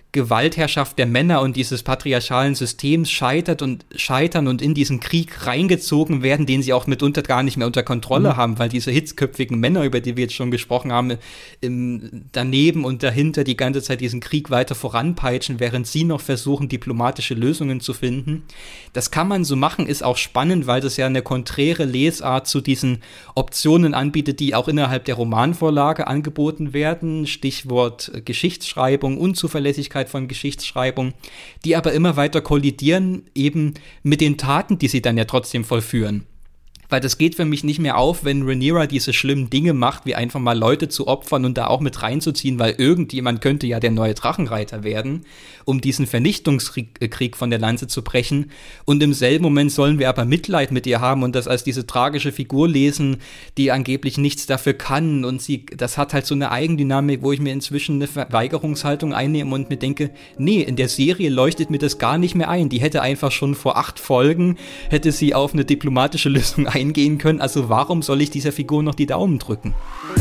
Gewaltherrschaft der Männer und dieses patriarchalen Systems scheitert und scheitern und in diesen Krieg reingezogen werden, den sie auch mitunter gar nicht mehr unter Kontrolle mhm. haben, weil diese hitzköpfigen Männer, über die wir jetzt schon gesprochen haben, im, daneben und dahinter die ganze Zeit diesen Krieg weiter voranpeitschen, während sie noch versuchen, diplomatische Lösungen zu finden. Das kann man so machen, ist auch spannend, weil das ja eine konträre Lesart zu diesen Optionen anbietet, die auch innerhalb der Romanvorlage angeboten werden. Stichwort Geschichtsschreibung, Unzuverlässigkeit von Geschichtsschreibung, die aber immer weiter kollidieren eben mit den Taten, die sie dann ja trotzdem vollführen. Weil das geht für mich nicht mehr auf, wenn Rhaenyra diese schlimmen Dinge macht, wie einfach mal Leute zu opfern und da auch mit reinzuziehen, weil irgendjemand könnte ja der neue Drachenreiter werden, um diesen Vernichtungskrieg von der Lanze zu brechen. Und im selben Moment sollen wir aber Mitleid mit ihr haben und das als diese tragische Figur lesen, die angeblich nichts dafür kann. Und sie, das hat halt so eine Eigendynamik, wo ich mir inzwischen eine Verweigerungshaltung einnehme und mir denke, nee, in der Serie leuchtet mir das gar nicht mehr ein. Die hätte einfach schon vor acht Folgen, hätte sie auf eine diplomatische Lösung eingehen können. Also warum soll ich dieser Figur noch die Daumen drücken?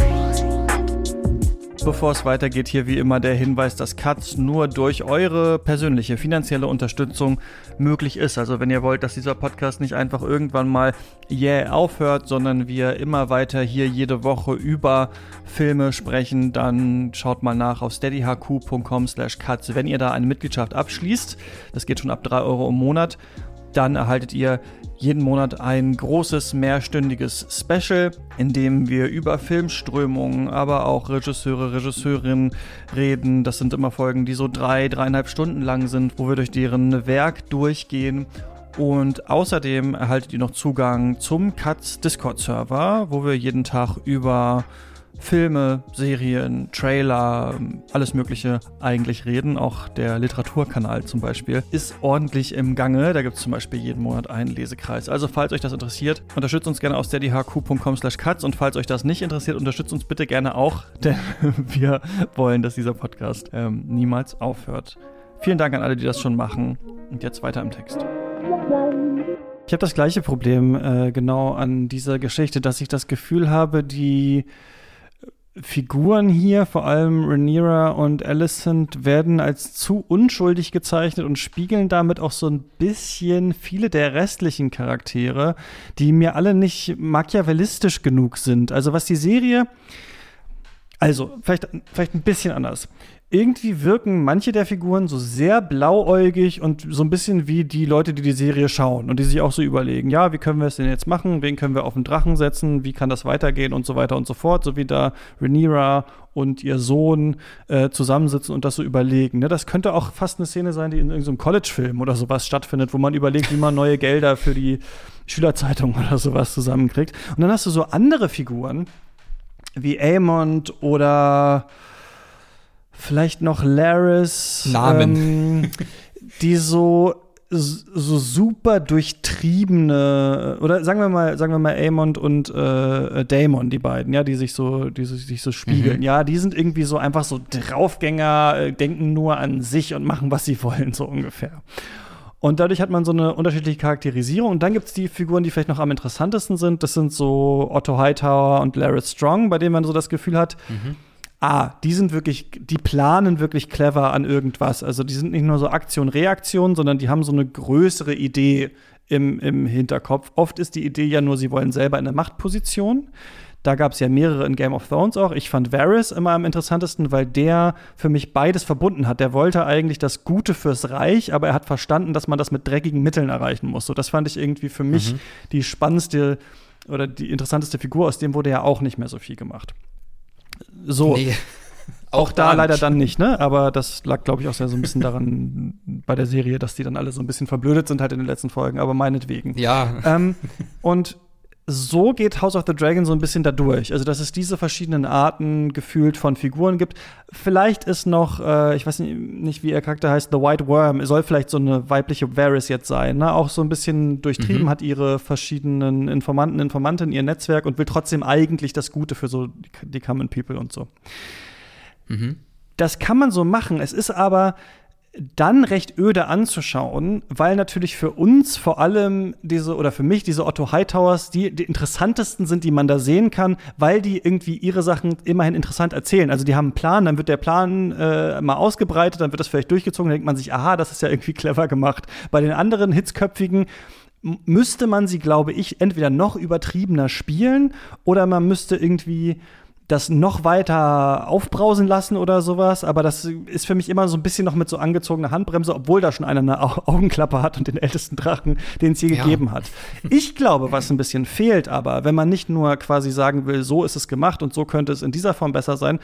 Bevor es weitergeht, hier wie immer der Hinweis, dass Katz nur durch eure persönliche finanzielle Unterstützung möglich ist. Also wenn ihr wollt, dass dieser Podcast nicht einfach irgendwann mal yeah aufhört, sondern wir immer weiter hier jede Woche über Filme sprechen, dann schaut mal nach auf steadyhq punkt com slash katz. Wenn ihr da eine Mitgliedschaft abschließt, das geht schon ab drei Euro im Monat, dann erhaltet ihr jeden Monat ein großes, mehrstündiges Special, in dem wir über Filmströmungen, aber auch Regisseure, Regisseurinnen reden. Das sind immer Folgen, die so drei, dreieinhalb Stunden lang sind, wo wir durch deren Werk durchgehen. Und außerdem erhaltet ihr noch Zugang zum Katz Discord-Server, wo wir jeden Tag über Filme, Serien, Trailer, alles Mögliche eigentlich reden. Auch der Literaturkanal zum Beispiel ist ordentlich im Gange. Da gibt es zum Beispiel jeden Monat einen Lesekreis. Also falls euch das interessiert, unterstützt uns gerne auf steadyhq punkt com slash katz und falls euch das nicht interessiert, unterstützt uns bitte gerne auch, denn wir wollen, dass dieser Podcast ähm, niemals aufhört. Vielen Dank an alle, die das schon machen. Und jetzt weiter im Text. Ich habe das gleiche Problem äh, genau an dieser Geschichte, dass ich das Gefühl habe, die Figuren hier, vor allem Rhaenyra und Alicent, werden als zu unschuldig gezeichnet und spiegeln damit auch so ein bisschen viele der restlichen Charaktere, die mir alle nicht machiavellistisch genug sind. Also was die Serie, also vielleicht, vielleicht ein bisschen anders. Irgendwie wirken manche der Figuren so sehr blauäugig und so ein bisschen wie die Leute, die die Serie schauen und die sich auch so überlegen, ja, wie können wir es denn jetzt machen, wen können wir auf den Drachen setzen, wie kann das weitergehen und so weiter und so fort, so wie da Rhaenyra und ihr Sohn äh, zusammensitzen und das so überlegen. Ne? Das könnte auch fast eine Szene sein, die in irgendeinem College-Film oder sowas stattfindet, wo man überlegt, wie man neue Gelder für die Schülerzeitung oder sowas zusammenkriegt. Und dann hast du so andere Figuren wie Aemond oder vielleicht noch Larys, Namen. Ähm, die so, so super durchtriebene, oder sagen wir mal, sagen wir mal Aemond und äh, Daemon, die beiden, ja, die sich so, die sich so spiegeln. Mhm. Ja, die sind irgendwie so einfach so Draufgänger, äh, denken nur an sich und machen, was sie wollen, so ungefähr. Und dadurch hat man so eine unterschiedliche Charakterisierung. Und dann gibt es die Figuren, die vielleicht noch am interessantesten sind. Das sind so Otto Hightower und Larys Strong, bei denen man so das Gefühl hat, mhm. Ah, die sind wirklich, die planen wirklich clever an irgendwas. Also die sind nicht nur so Aktion, Reaktion, sondern die haben so eine größere Idee im, im Hinterkopf. Oft ist die Idee ja nur, sie wollen selber in eine Machtposition. Da gab es ja mehrere in Game of Thrones auch. Ich fand Varys immer am interessantesten, weil der für mich beides verbunden hat. Der wollte eigentlich das Gute fürs Reich, aber er hat verstanden, dass man das mit dreckigen Mitteln erreichen muss. So, das fand ich irgendwie für mich mhm. die spannendste oder die interessanteste Figur. Aus dem wurde ja auch nicht mehr so viel gemacht. So, nee, auch, auch da leider nicht. Dann nicht, ne? Aber das lag, glaube ich, auch sehr so ein bisschen daran bei der Serie, dass die dann alle so ein bisschen verblödet sind halt in den letzten Folgen, aber meinetwegen. Ja. Ähm, und so geht House of the Dragon so ein bisschen da durch. Also, dass es diese verschiedenen Arten gefühlt von Figuren gibt. Vielleicht ist noch, äh, ich weiß nicht, wie ihr Charakter heißt, The White Worm, soll vielleicht so eine weibliche Varys jetzt sein, ne? Auch so ein bisschen durchtrieben, mhm. hat ihre verschiedenen Informanten, Informanten, ihr Netzwerk und will trotzdem eigentlich das Gute für so die Common People und so. Mhm. Das kann man so machen. Es ist aber dann recht öde anzuschauen, weil natürlich für uns vor allem diese, oder für mich diese Otto Hightowers die, die interessantesten sind, die man da sehen kann, weil die irgendwie ihre Sachen immerhin interessant erzählen. Also die haben einen Plan, dann wird der Plan äh, mal ausgebreitet, dann wird das vielleicht durchgezogen, dann denkt man sich, aha, das ist ja irgendwie clever gemacht. Bei den anderen Hitzköpfigen m- müsste man sie, glaube ich, entweder noch übertriebener spielen oder man müsste irgendwie das noch weiter aufbrausen lassen oder sowas, aber das ist für mich immer so ein bisschen noch mit so angezogener Handbremse, obwohl da schon einer eine Au- Augenklappe hat und den ältesten Drachen, den es je Ja. gegeben hat. Ich glaube, was ein bisschen fehlt aber, wenn man nicht nur quasi sagen will, so ist es gemacht und so könnte es in dieser Form besser sein,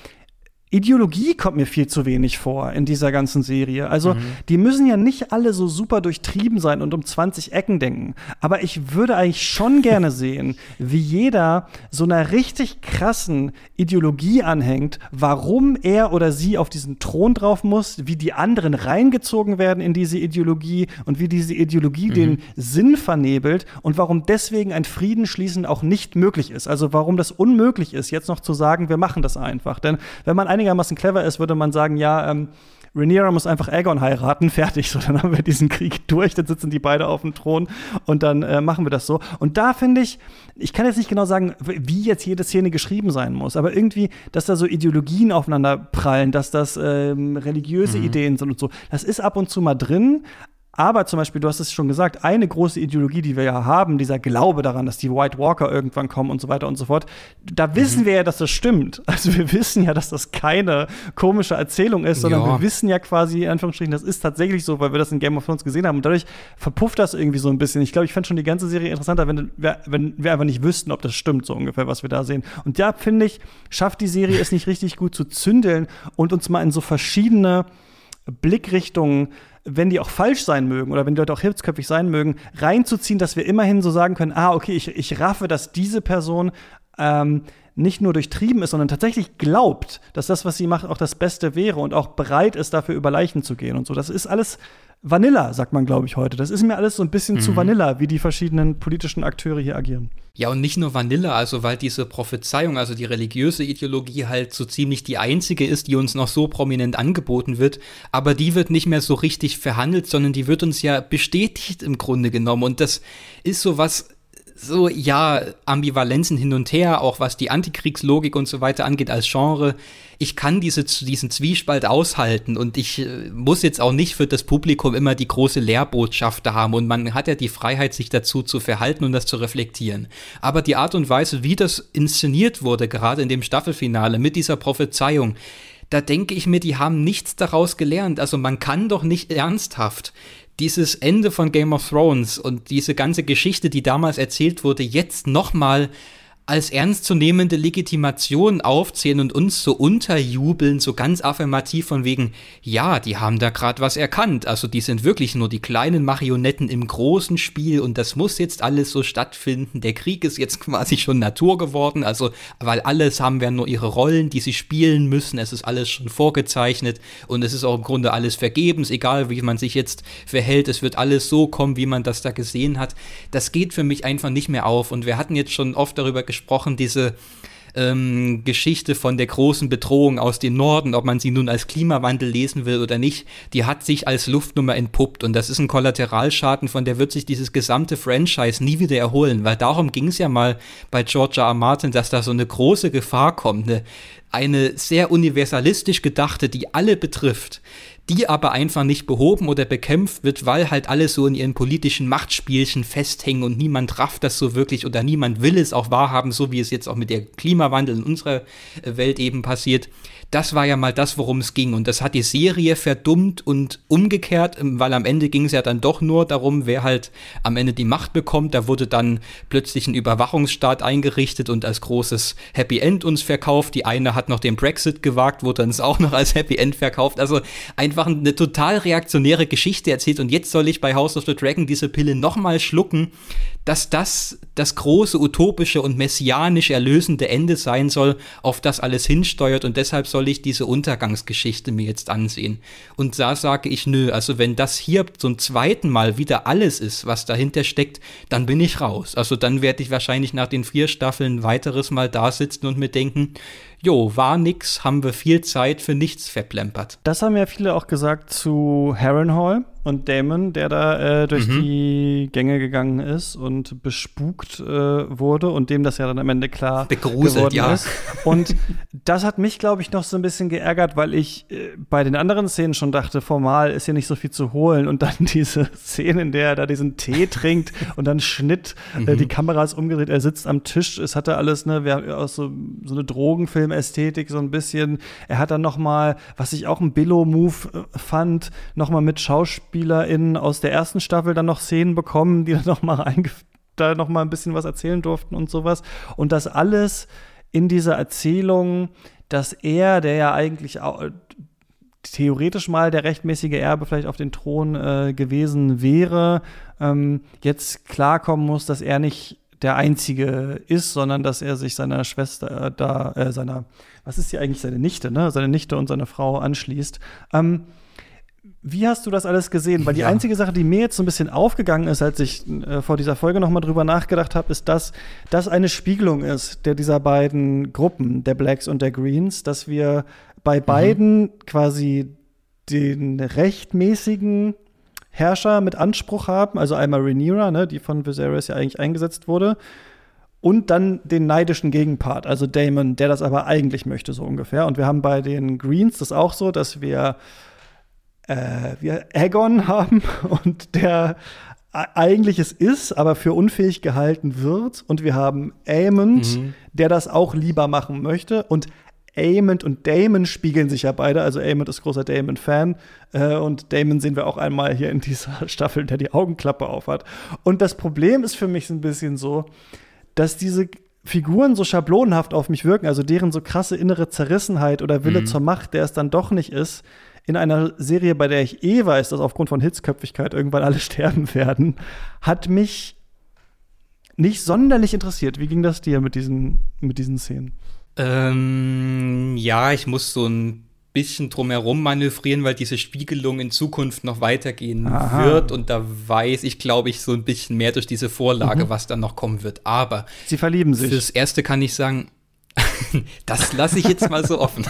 Ideologie kommt mir viel zu wenig vor in dieser ganzen Serie. Also, mhm. die müssen ja nicht alle so super durchtrieben sein und um zwanzig Ecken denken. Aber ich würde eigentlich schon gerne sehen, wie jeder so einer richtig krassen Ideologie anhängt, warum er oder sie auf diesen Thron drauf muss, wie die anderen reingezogen werden in diese Ideologie und wie diese Ideologie mhm. den Sinn vernebelt und warum deswegen ein Friedensschließen auch nicht möglich ist. Also, warum das unmöglich ist, jetzt noch zu sagen, wir machen das einfach. Denn wenn man einigermaßen clever ist, würde man sagen, ja, ähm, Rhaenyra muss einfach Aegon heiraten, fertig, so, dann haben wir diesen Krieg durch, dann sitzen die beide auf dem Thron und dann äh, machen wir das so. Und da finde ich, ich kann jetzt nicht genau sagen, wie jetzt jede Szene geschrieben sein muss, aber irgendwie, dass da so Ideologien aufeinander prallen, dass das ähm, religiöse mhm. Ideen sind und so, das ist ab und zu mal drin. Aber zum Beispiel, du hast es schon gesagt, eine große Ideologie, die wir ja haben, dieser Glaube daran, dass die White Walker irgendwann kommen und so weiter und so fort, da wissen mhm. wir ja, dass das stimmt. Also wir wissen ja, dass das keine komische Erzählung ist, sondern ja. wir wissen ja quasi, in Anführungsstrichen, das ist tatsächlich so, weil wir das in Game of Thrones gesehen haben. Und dadurch verpufft das irgendwie so ein bisschen. Ich glaube, ich fände schon die ganze Serie interessanter, wenn wir, wenn wir einfach nicht wüssten, ob das stimmt, so ungefähr, was wir da sehen. Und da, finde ich, schafft die Serie es nicht richtig gut zu zündeln und uns mal in so verschiedene Blickrichtungen, wenn die auch falsch sein mögen oder wenn die Leute auch hitzköpfig sein mögen, reinzuziehen, dass wir immerhin so sagen können, ah, okay, ich, ich raffe, dass diese Person ähm, nicht nur durchtrieben ist, sondern tatsächlich glaubt, dass das, was sie macht, auch das Beste wäre und auch bereit ist, dafür über Leichen zu gehen und so. Das ist alles Vanilla, sagt man, glaube ich, heute. Das ist mir alles so ein bisschen mhm. zu Vanilla, wie die verschiedenen politischen Akteure hier agieren. Ja, und nicht nur Vanilla, also weil diese Prophezeiung, also die religiöse Ideologie halt so ziemlich die einzige ist, die uns noch so prominent angeboten wird, aber die wird nicht mehr so richtig verhandelt, sondern die wird uns ja bestätigt im Grunde genommen. Und das ist so was, so, ja, Ambivalenzen hin und her, auch was die Antikriegslogik und so weiter angeht als Genre. Ich kann diese, diesen Zwiespalt aushalten und ich äh, muss jetzt auch nicht für das Publikum immer die große Lehrbotschaft da haben und man hat ja die Freiheit, sich dazu zu verhalten und das zu reflektieren. Aber die Art und Weise, wie das inszeniert wurde, gerade in dem Staffelfinale mit dieser Prophezeiung, da denke ich mir, die haben nichts daraus gelernt. Also man kann doch nicht ernsthaft dieses Ende von Game of Thrones und diese ganze Geschichte, die damals erzählt wurde, jetzt noch mal als ernstzunehmende Legitimation aufzählen und uns so unterjubeln, so ganz affirmativ von wegen, ja, die haben da gerade was erkannt, also die sind wirklich nur die kleinen Marionetten im großen Spiel und das muss jetzt alles so stattfinden, der Krieg ist jetzt quasi schon Natur geworden, also weil alles haben wir nur ihre Rollen, die sie spielen müssen, es ist alles schon vorgezeichnet und es ist auch im Grunde alles vergebens, egal wie man sich jetzt verhält, es wird alles so kommen, wie man das da gesehen hat. Das geht für mich einfach nicht mehr auf und wir hatten jetzt schon oft darüber gesprochen, gesprochen, diese ähm, Geschichte von der großen Bedrohung aus dem Norden, ob man sie nun als Klimawandel lesen will oder nicht, die hat sich als Luftnummer entpuppt und das ist ein Kollateralschaden, von der wird sich dieses gesamte Franchise nie wieder erholen, weil darum ging es ja mal bei George R. R. Martin, dass da so eine große Gefahr kommt, eine, eine sehr universalistisch gedachte, die alle betrifft, die aber einfach nicht behoben oder bekämpft wird, weil halt alle so in ihren politischen Machtspielchen festhängen und niemand rafft das so wirklich oder niemand will es auch wahrhaben, so wie es jetzt auch mit der Klimawandel in unserer Welt eben passiert. Das war ja mal das, worum es ging und das hat die Serie verdummt und umgekehrt, weil am Ende ging es ja dann doch nur darum, wer halt am Ende die Macht bekommt. Da wurde dann plötzlich ein Überwachungsstaat eingerichtet und als großes Happy End uns verkauft. Die eine hat noch den Brexit gewagt, wurde uns auch noch als Happy End verkauft. Also einfach eine total reaktionäre Geschichte erzählt und jetzt soll ich bei House of the Dragon diese Pille nochmal schlucken, dass das das große, utopische und messianisch erlösende Ende sein soll, auf das alles hinsteuert und deshalb soll soll ich diese Untergangsgeschichte mir jetzt ansehen? Und da sage ich, nö, also wenn das hier zum zweiten Mal wieder alles ist, was dahinter steckt, dann bin ich raus. Also dann werde ich wahrscheinlich nach den vier Staffeln ein weiteres Mal da sitzen und mir denken, jo, war nix, haben wir viel Zeit für nichts verplempert. Das haben ja viele auch gesagt zu Harrenhal und Damon, der da äh, durch mhm. die Gänge gegangen ist und bespukt äh, wurde und dem das ja dann am Ende klar Begruselt, geworden ja. ist. Und das hat mich, glaube ich, noch so ein bisschen geärgert, weil ich äh, bei den anderen Szenen schon dachte, formal ist hier nicht so viel zu holen. Und dann diese Szene, in der er da diesen Tee trinkt und dann Schnitt, mhm. äh, die Kamera ist umgedreht, er sitzt am Tisch, es hatte alles, ne, wir haben auch so, so eine Drogenfilm-Ästhetik so ein bisschen. Er hat dann noch mal, was ich auch ein Billo-Move äh, fand, noch mal mit SchauspielerInnen aus der ersten Staffel dann noch Szenen bekommen, die dann noch mal einge- da noch mal ein bisschen was erzählen durften und sowas. Und das alles in dieser Erzählung, dass er, der ja eigentlich auch äh, theoretisch mal der rechtmäßige Erbe vielleicht auf den Thron äh, gewesen wäre, ähm, jetzt klarkommen muss, dass er nicht der Einzige ist, sondern dass er sich seiner Schwester äh, da, äh, seiner, was ist hier eigentlich seine Nichte, ne? Seine Nichte und seine Frau anschließt. Ähm, Wie hast du das alles gesehen? Weil die ja. einzige Sache, die mir jetzt so ein bisschen aufgegangen ist, als ich äh, vor dieser Folge noch mal drüber nachgedacht habe, ist, dass das eine Spiegelung ist der dieser beiden Gruppen, der Blacks und der Greens, dass wir bei beiden mhm. quasi den rechtmäßigen Herrscher mit Anspruch haben, also einmal Rhaenyra, ne, die von Viserys ja eigentlich eingesetzt wurde, und dann den neidischen Gegenpart, also Daemon, der das aber eigentlich möchte, so ungefähr. Und wir haben bei den Greens das auch so, dass wir Äh, wir Aegon haben und der eigentlich es ist, aber für unfähig gehalten wird. Und wir haben Aemond, mhm. der das auch lieber machen möchte. Und Aemond und Daemon spiegeln sich ja beide. Also Aemond ist großer Daemon-Fan. Äh, und Daemon sehen wir auch einmal hier in dieser Staffel, der die Augenklappe aufhat. Und das Problem ist für mich so ein bisschen so, dass diese Figuren so schablonenhaft auf mich wirken, also deren so krasse innere Zerrissenheit oder Wille mhm. zur Macht, der es dann doch nicht ist, in einer Serie, bei der ich eh weiß, dass aufgrund von Hitzköpfigkeit irgendwann alle sterben werden, hat mich nicht sonderlich interessiert. Wie ging das dir mit diesen, mit diesen Szenen? Ähm, ja, ich muss so ein bisschen drumherum manövrieren, weil diese Spiegelung in Zukunft noch weitergehen Aha. wird. Und da weiß ich, glaube ich, so ein bisschen mehr durch diese Vorlage, mhm. was dann noch kommen wird. Aber sie verlieben sich. Fürs Erste kann ich sagen, das lasse ich jetzt mal so offen.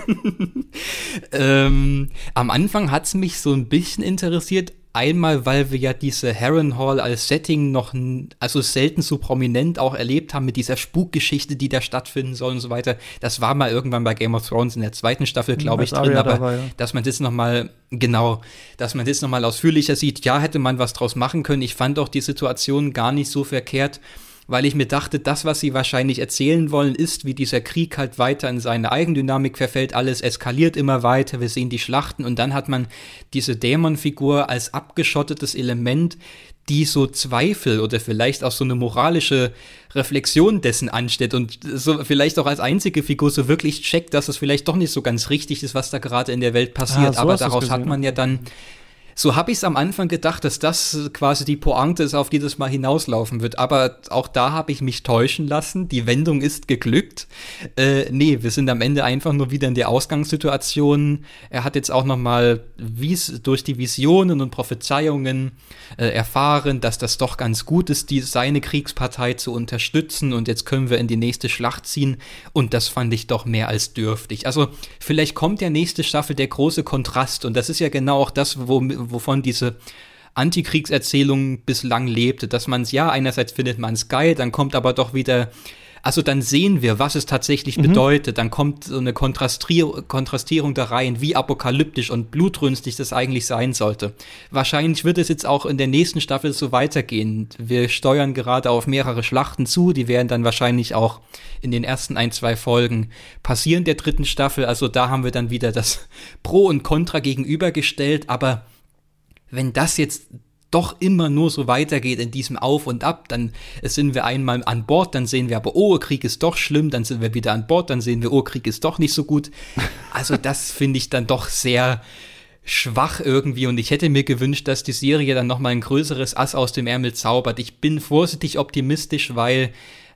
ähm, am Anfang hat es mich so ein bisschen interessiert. Einmal, weil wir ja diese Harrenhal als Setting noch n- also selten so prominent auch erlebt haben mit dieser Spukgeschichte, die da stattfinden soll und so weiter. Das war mal irgendwann bei Game of Thrones in der zweiten Staffel, glaube ich, drin. Aber dabei, ja. dass man das noch mal, genau, dass man das noch mal ausführlicher sieht, ja, hätte man was draus machen können. Ich fand auch die Situation gar nicht so verkehrt, weil ich mir dachte, das, was sie wahrscheinlich erzählen wollen, ist, wie dieser Krieg halt weiter in seine Eigendynamik verfällt, alles eskaliert immer weiter, wir sehen die Schlachten und dann hat man diese Dämonfigur als abgeschottetes Element, die so Zweifel oder vielleicht auch so eine moralische Reflexion dessen anstellt und so vielleicht auch als einzige Figur so wirklich checkt, dass es vielleicht doch nicht so ganz richtig ist, was da gerade in der Welt passiert, ah, so aber daraus hat man ja dann So habe ich es am Anfang gedacht, dass das quasi die Pointe ist, auf die das mal hinauslaufen wird. Aber auch da habe ich mich täuschen lassen. Die Wendung ist geglückt. Äh, nee, wir sind am Ende einfach nur wieder in der Ausgangssituation. Er hat jetzt auch noch mal wies- durch die Visionen und Prophezeiungen äh, erfahren, dass das doch ganz gut ist, die, seine Kriegspartei zu unterstützen. Und jetzt können wir in die nächste Schlacht ziehen. Und das fand ich doch mehr als dürftig. Also vielleicht kommt der nächste Staffel der große Kontrast. Und das ist ja genau auch das, wo wovon diese Antikriegserzählung bislang lebte, dass man es ja, einerseits findet man es geil, dann kommt aber doch wieder, also dann sehen wir, was es tatsächlich mhm. bedeutet, dann kommt so eine Kontrastier- Kontrastierung da rein, wie apokalyptisch und blutrünstig das eigentlich sein sollte. Wahrscheinlich wird es jetzt auch in der nächsten Staffel so weitergehen. Wir steuern gerade auf mehrere Schlachten zu, die werden dann wahrscheinlich auch in den ersten ein, zwei Folgen passieren der dritten Staffel, also da haben wir dann wieder das Pro und Contra gegenübergestellt, aber wenn das jetzt doch immer nur so weitergeht in diesem Auf und Ab, dann sind wir einmal an Bord, dann sehen wir aber, oh, Krieg ist doch schlimm, dann sind wir wieder an Bord, dann sehen wir, oh, Krieg ist doch nicht so gut. Also das finde ich dann doch sehr schwach irgendwie und ich hätte mir gewünscht, dass die Serie dann noch mal ein größeres Ass aus dem Ärmel zaubert. Ich bin vorsichtig optimistisch, weil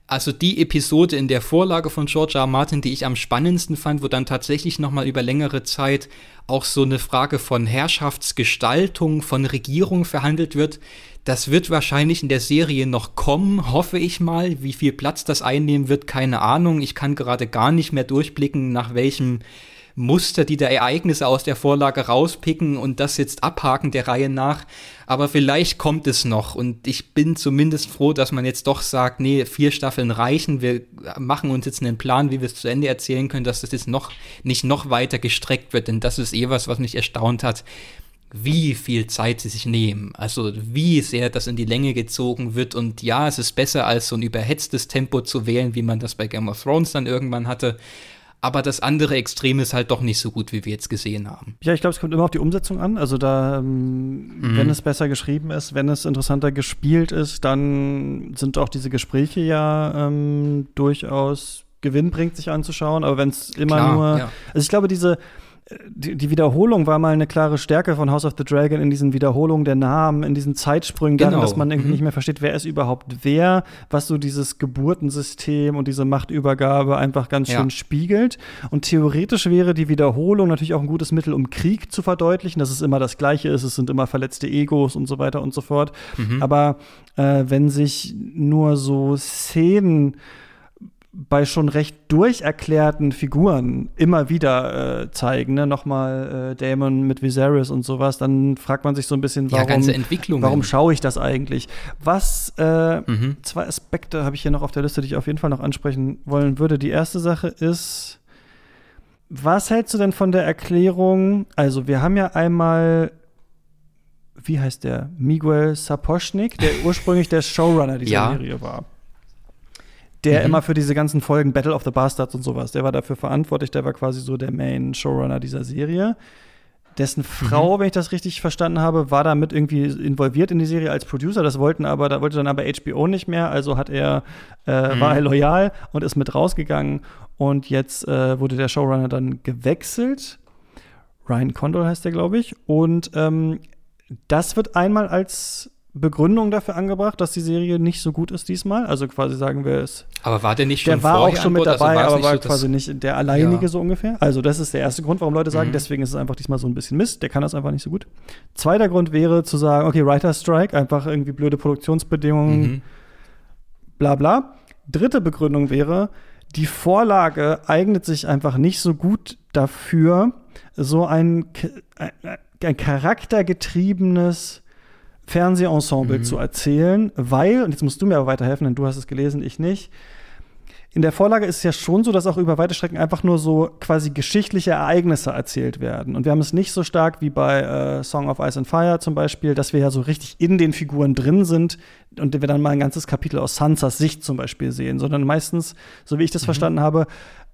Also die Episode in der Vorlage von George R. R. Martin, die ich am spannendsten fand, wo dann tatsächlich noch mal über längere Zeit auch so eine Frage von Herrschaftsgestaltung, von Regierung verhandelt wird, das wird wahrscheinlich in der Serie noch kommen, hoffe ich mal. Wie viel Platz das einnehmen wird, keine Ahnung. Ich kann gerade gar nicht mehr durchblicken, nach welchem Muster die der Ereignisse aus der Vorlage rauspicken und das jetzt abhaken der Reihe nach. Aber vielleicht kommt es noch und ich bin zumindest froh, dass man jetzt doch sagt, nee, vier Staffeln reichen, wir machen uns jetzt einen Plan, wie wir es zu Ende erzählen können, dass das jetzt noch nicht noch weiter gestreckt wird, denn das ist eh was, was mich erstaunt hat, wie viel Zeit sie sich nehmen, also wie sehr das in die Länge gezogen wird und ja, es ist besser als so ein überhetztes Tempo zu wählen, wie man das bei Game of Thrones dann irgendwann hatte. Aber das andere Extrem ist halt doch nicht so gut, wie wir jetzt gesehen haben. Ja, ich glaube, es kommt immer auf die Umsetzung an. Also da, ähm, mhm. wenn es besser geschrieben ist, wenn es interessanter gespielt ist, dann sind auch diese Gespräche ja ähm, durchaus gewinnbringend sich anzuschauen. Aber wenn es immer Klar, nur, ja. also ich glaube, diese Die, die Wiederholung war mal eine klare Stärke von House of the Dragon in diesen Wiederholungen der Namen, in diesen Zeitsprüngen, genau. darin, dass man irgendwie mhm. nicht mehr versteht, wer ist überhaupt wer, was so dieses Geburtensystem und diese Machtübergabe einfach ganz schön ja. spiegelt. Und theoretisch wäre die Wiederholung natürlich auch ein gutes Mittel, um Krieg zu verdeutlichen, dass es immer das Gleiche ist, es sind immer verletzte Egos und so weiter und so fort. Mhm. Aber äh, wenn sich nur so Szenen bei schon recht durcherklärten Figuren immer wieder äh, zeigen, ne? Nochmal äh, Daemon mit Viserys und sowas, dann fragt man sich so ein bisschen, warum, ja, ganze Entwicklungen. warum schaue ich das eigentlich? Was, äh, mhm. zwei Aspekte habe ich hier noch auf der Liste, die ich auf jeden Fall noch ansprechen wollen würde. Die erste Sache ist, was hältst du denn von der Erklärung, also wir haben ja einmal, wie heißt der, Miguel Sapochnik, der ursprünglich der Showrunner dieser ja. Serie war. Der mhm. immer für diese ganzen Folgen Battle of the Bastards und sowas, der war dafür verantwortlich, der war quasi so der Main Showrunner dieser Serie. Dessen Frau, mhm. wenn ich das richtig verstanden habe, war damit irgendwie involviert in die Serie als Producer. Das wollten aber, da wollte dann aber H B O nicht mehr, also hat er, äh, mhm. war er loyal und ist mit rausgegangen. Und jetzt äh, wurde der Showrunner dann gewechselt. Ryan Condal heißt der, glaube ich. Und ähm, das wird einmal als Begründung dafür angebracht, dass die Serie nicht so gut ist diesmal. Also quasi sagen wir es. Aber war der nicht schon Der war auch schon mit dabei, also aber war so, quasi nicht der alleinige ja. so ungefähr. Also das ist der erste Grund, warum Leute sagen, mhm. deswegen ist es einfach diesmal so ein bisschen Mist. Der kann das einfach nicht so gut. Zweiter Grund wäre zu sagen, okay, Writer's Strike, einfach irgendwie blöde Produktionsbedingungen, mhm. bla bla. Dritte Begründung wäre, die Vorlage eignet sich einfach nicht so gut dafür, so ein, ein, ein charaktergetriebenes Fernsehensemble mhm. zu erzählen, weil, und jetzt musst du mir aber weiterhelfen, denn du hast es gelesen, ich nicht. In der Vorlage ist es ja schon so, dass auch über weite Strecken einfach nur so quasi geschichtliche Ereignisse erzählt werden. Und wir haben es nicht so stark wie bei äh, Song of Ice and Fire zum Beispiel, dass wir ja so richtig in den Figuren drin sind und wir dann mal ein ganzes Kapitel aus Sansas Sicht zum Beispiel sehen, sondern meistens, so wie ich das mhm. verstanden habe,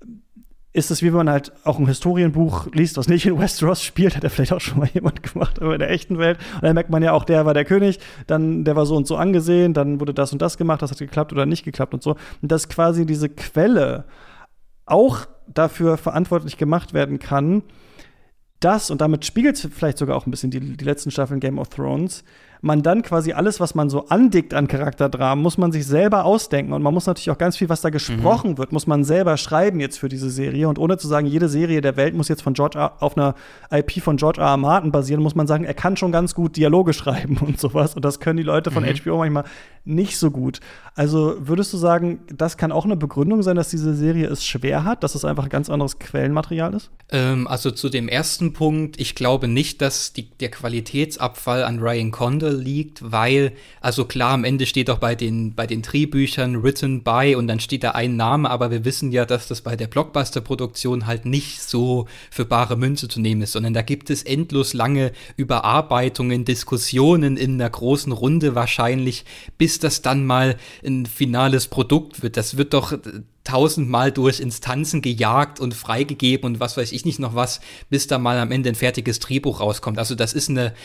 ist es, wie wenn man halt auch ein Historienbuch liest, was nicht in Westeros spielt, hat er vielleicht auch schon mal jemand gemacht, aber in der echten Welt. Und dann merkt man ja auch, der war der König, dann der war so und so angesehen, dann wurde das und das gemacht, das hat geklappt oder nicht geklappt und so. Und dass quasi diese Quelle auch dafür verantwortlich gemacht werden kann, dass, und damit spiegelt es vielleicht sogar auch ein bisschen die, die letzten Staffeln Game of Thrones, man dann quasi alles, was man so andickt an Charakterdramen, muss man sich selber ausdenken. Und man muss natürlich auch ganz viel, was da gesprochen mhm. wird, muss man selber schreiben jetzt für diese Serie. Und ohne zu sagen, jede Serie der Welt muss jetzt von George R. auf einer I P von George R. R. Martin basieren, muss man sagen, er kann schon ganz gut Dialoge schreiben und sowas. Und das können die Leute von mhm. H B O manchmal nicht so gut. Also würdest du sagen, das kann auch eine Begründung sein, dass diese Serie es schwer hat, dass es einfach ganz anderes Quellenmaterial ist? Ähm, also zu dem ersten Punkt, ich glaube nicht, dass die, der Qualitätsabfall an Ryan Condal liegt, weil, also klar, am Ende steht auch bei den, bei den Drehbüchern written by und dann steht da ein Name, aber wir wissen ja, dass das bei der Blockbuster-Produktion halt nicht so für bare Münze zu nehmen ist, sondern da gibt es endlos lange Überarbeitungen, Diskussionen in einer großen Runde wahrscheinlich, bis das dann mal ein finales Produkt wird. Das wird doch tausendmal durch Instanzen gejagt und freigegeben und was weiß ich nicht noch was, bis da mal am Ende ein fertiges Drehbuch rauskommt. Also das ist eine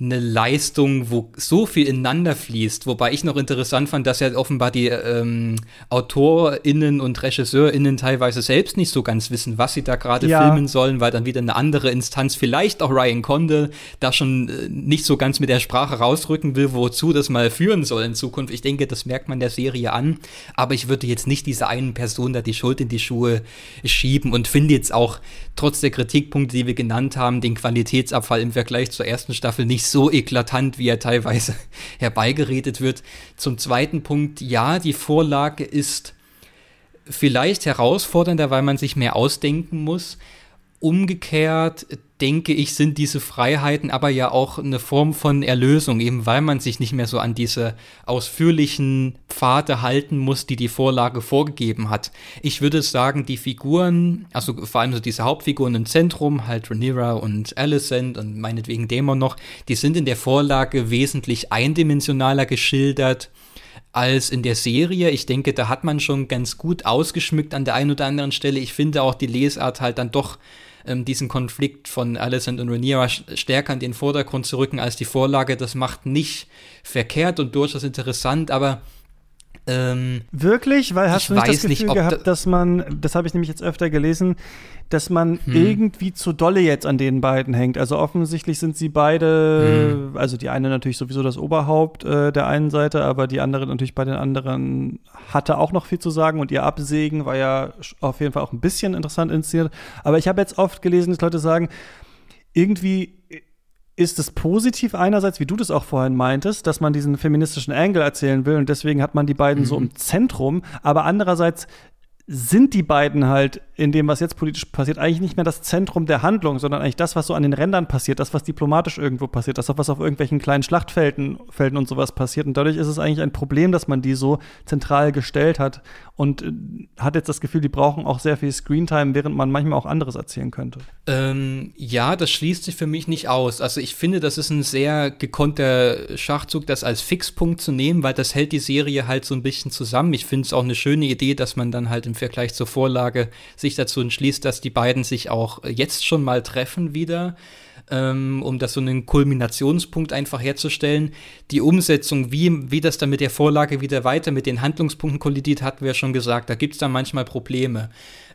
eine Leistung, wo so viel ineinander fließt. Wobei ich noch interessant fand, dass ja offenbar die ähm, AutorInnen und RegisseurInnen teilweise selbst nicht so ganz wissen, was sie da gerade ja. filmen sollen, weil dann wieder eine andere Instanz, vielleicht auch Ryan Condal, da schon äh, nicht so ganz mit der Sprache rausrücken will, wozu das mal führen soll in Zukunft. Ich denke, das merkt man der Serie an. Aber ich würde jetzt nicht dieser einen Person da die Schuld in die Schuhe schieben und finde jetzt auch trotz der Kritikpunkte, die wir genannt haben, den Qualitätsabfall im Vergleich zur ersten Staffel nicht so eklatant, wie er teilweise herbeigeredet wird. Zum zweiten Punkt, ja, die Vorlage ist vielleicht herausfordernder, weil man sich mehr ausdenken muss. Umgekehrt, denke ich, sind diese Freiheiten aber ja auch eine Form von Erlösung, eben weil man sich nicht mehr so an diese ausführlichen Pfade halten muss, die die Vorlage vorgegeben hat. Ich würde sagen, die Figuren, also vor allem so diese Hauptfiguren im Zentrum, halt Rhaenyra und Alicent und meinetwegen Daemon noch, die sind in der Vorlage wesentlich eindimensionaler geschildert als in der Serie. Ich denke, da hat man schon ganz gut ausgeschmückt an der einen oder anderen Stelle. Ich finde auch die Lesart halt dann doch ähm, diesen Konflikt von Alicent und Rhaenyra stärker in den Vordergrund zu rücken als die Vorlage. Das macht nicht verkehrt und durchaus interessant, aber ähm, wirklich? Weil hast du nicht das Gefühl nicht, gehabt, da dass man, das habe ich nämlich jetzt öfter gelesen, dass man hm. irgendwie zu dolle jetzt an den beiden hängt. Also offensichtlich sind sie beide, hm. also die eine natürlich sowieso das Oberhaupt äh, der einen Seite, aber die andere natürlich bei den anderen hatte auch noch viel zu sagen und ihr Absägen war ja auf jeden Fall auch ein bisschen interessant inszeniert. Aber ich habe jetzt oft gelesen, dass Leute sagen, irgendwie ist es positiv einerseits, wie du das auch vorhin meintest, dass man diesen feministischen Angle erzählen will und deswegen hat man die beiden mhm. so im Zentrum, aber andererseits sind die beiden halt in dem, was jetzt politisch passiert, eigentlich nicht mehr das Zentrum der Handlung, sondern eigentlich das, was so an den Rändern passiert, das, was diplomatisch irgendwo passiert, das, was auf irgendwelchen kleinen Schlachtfelden Felden und sowas passiert. Und dadurch ist es eigentlich ein Problem, dass man die so zentral gestellt hat und äh, hat jetzt das Gefühl, die brauchen auch sehr viel Screentime, während man manchmal auch anderes erzählen könnte. Ähm, ja, das schließt sich für mich nicht aus. Also ich finde, das ist ein sehr gekonnter Schachzug, das als Fixpunkt zu nehmen, weil das hält die Serie halt so ein bisschen zusammen. Ich finde es auch eine schöne Idee, dass man dann halt im Vergleich zur Vorlage sich dazu entschließt, dass die beiden sich auch jetzt schon mal treffen wieder, ähm, um das so einen Kulminationspunkt einfach herzustellen. Die Umsetzung, wie, wie das dann mit der Vorlage wieder weiter mit den Handlungspunkten kollidiert, hatten wir ja schon gesagt. Da gibt es dann manchmal Probleme.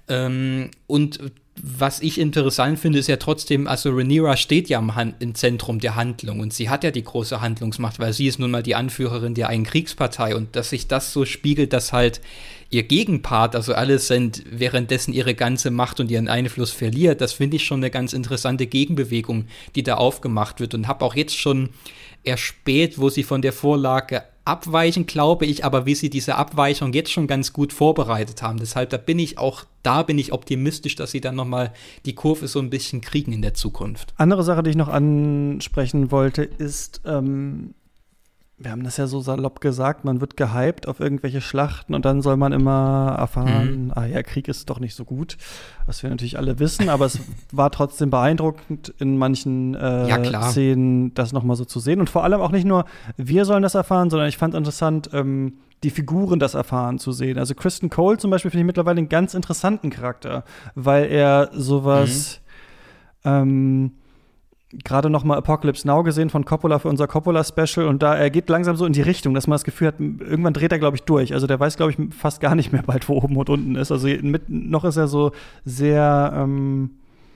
Ähm, und was ich interessant finde, ist ja trotzdem, also Rhaenyra steht ja im, Han- im Zentrum der Handlung und sie hat ja die große Handlungsmacht, weil sie ist nun mal die Anführerin der einen Kriegspartei und dass sich das so spiegelt, dass halt ihr Gegenpart, also Alicent, währenddessen ihre ganze Macht und ihren Einfluss verliert, das finde ich schon eine ganz interessante Gegenbewegung, die da aufgemacht wird und habe auch jetzt schon erspäht, wo sie von der Vorlage abweichen, glaube ich, aber wie sie diese Abweichung jetzt schon ganz gut vorbereitet haben. Deshalb, da bin ich auch, da bin ich optimistisch, dass sie dann noch mal die Kurve so ein bisschen kriegen in der Zukunft. Andere Sache, die ich noch ansprechen wollte, ist, ähm, wir haben das ja so salopp gesagt, man wird gehypt auf irgendwelche Schlachten und dann soll man immer erfahren, mhm. ah ja, Krieg ist doch nicht so gut, was wir natürlich alle wissen, aber es war trotzdem beeindruckend in manchen äh, ja, Szenen, das noch mal so zu sehen und vor allem auch nicht nur wir sollen das erfahren, sondern ich fand es interessant, ähm, die Figuren das erfahren zu sehen. Also Kristen Cole zum Beispiel finde ich mittlerweile einen ganz interessanten Charakter, weil er sowas mhm. ähm, gerade noch mal Apocalypse Now gesehen von Coppola für unser Coppola-Special und da er geht langsam so in die Richtung, dass man das Gefühl hat, irgendwann dreht er, glaube ich, durch. Also der weiß, glaube ich, fast gar nicht mehr bald, wo oben und unten ist. Also mit, noch ist er so sehr ähm,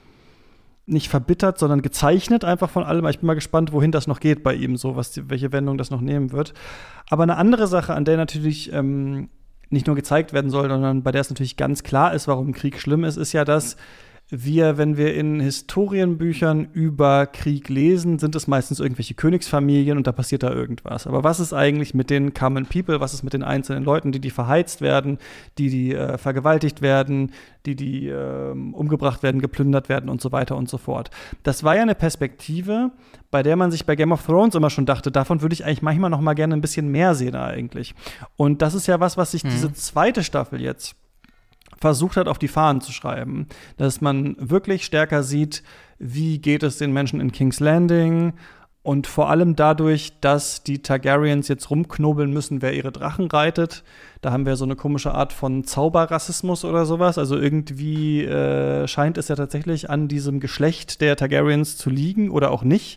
nicht verbittert, sondern gezeichnet einfach von allem. Ich bin mal gespannt, wohin das noch geht bei ihm, so was die, welche Wendung das noch nehmen wird. Aber eine andere Sache, an der natürlich ähm, nicht nur gezeigt werden soll, sondern bei der es natürlich ganz klar ist, warum Krieg schlimm ist, ist ja, dass wir, wenn wir in Historienbüchern über Krieg lesen, sind es meistens irgendwelche Königsfamilien und da passiert da irgendwas. Aber was ist eigentlich mit den Common People? Was ist mit den einzelnen Leuten, die die verheizt werden, die die äh, vergewaltigt werden, die die äh, umgebracht werden, geplündert werden und so weiter und so fort? Das war ja eine Perspektive, bei der man sich bei Game of Thrones immer schon dachte, davon würde ich eigentlich manchmal noch mal gerne ein bisschen mehr sehen eigentlich. Und das ist ja was, was sich mhm. diese zweite Staffel jetzt versucht hat, auf die Fahnen zu schreiben, dass man wirklich stärker sieht, wie geht es den Menschen in King's Landing und vor allem dadurch, dass die Targaryens jetzt rumknobeln müssen, wer ihre Drachen reitet. Da haben wir so eine komische Art von Zauberrassismus oder sowas. Also irgendwie äh, scheint es ja tatsächlich an diesem Geschlecht der Targaryens zu liegen oder auch nicht.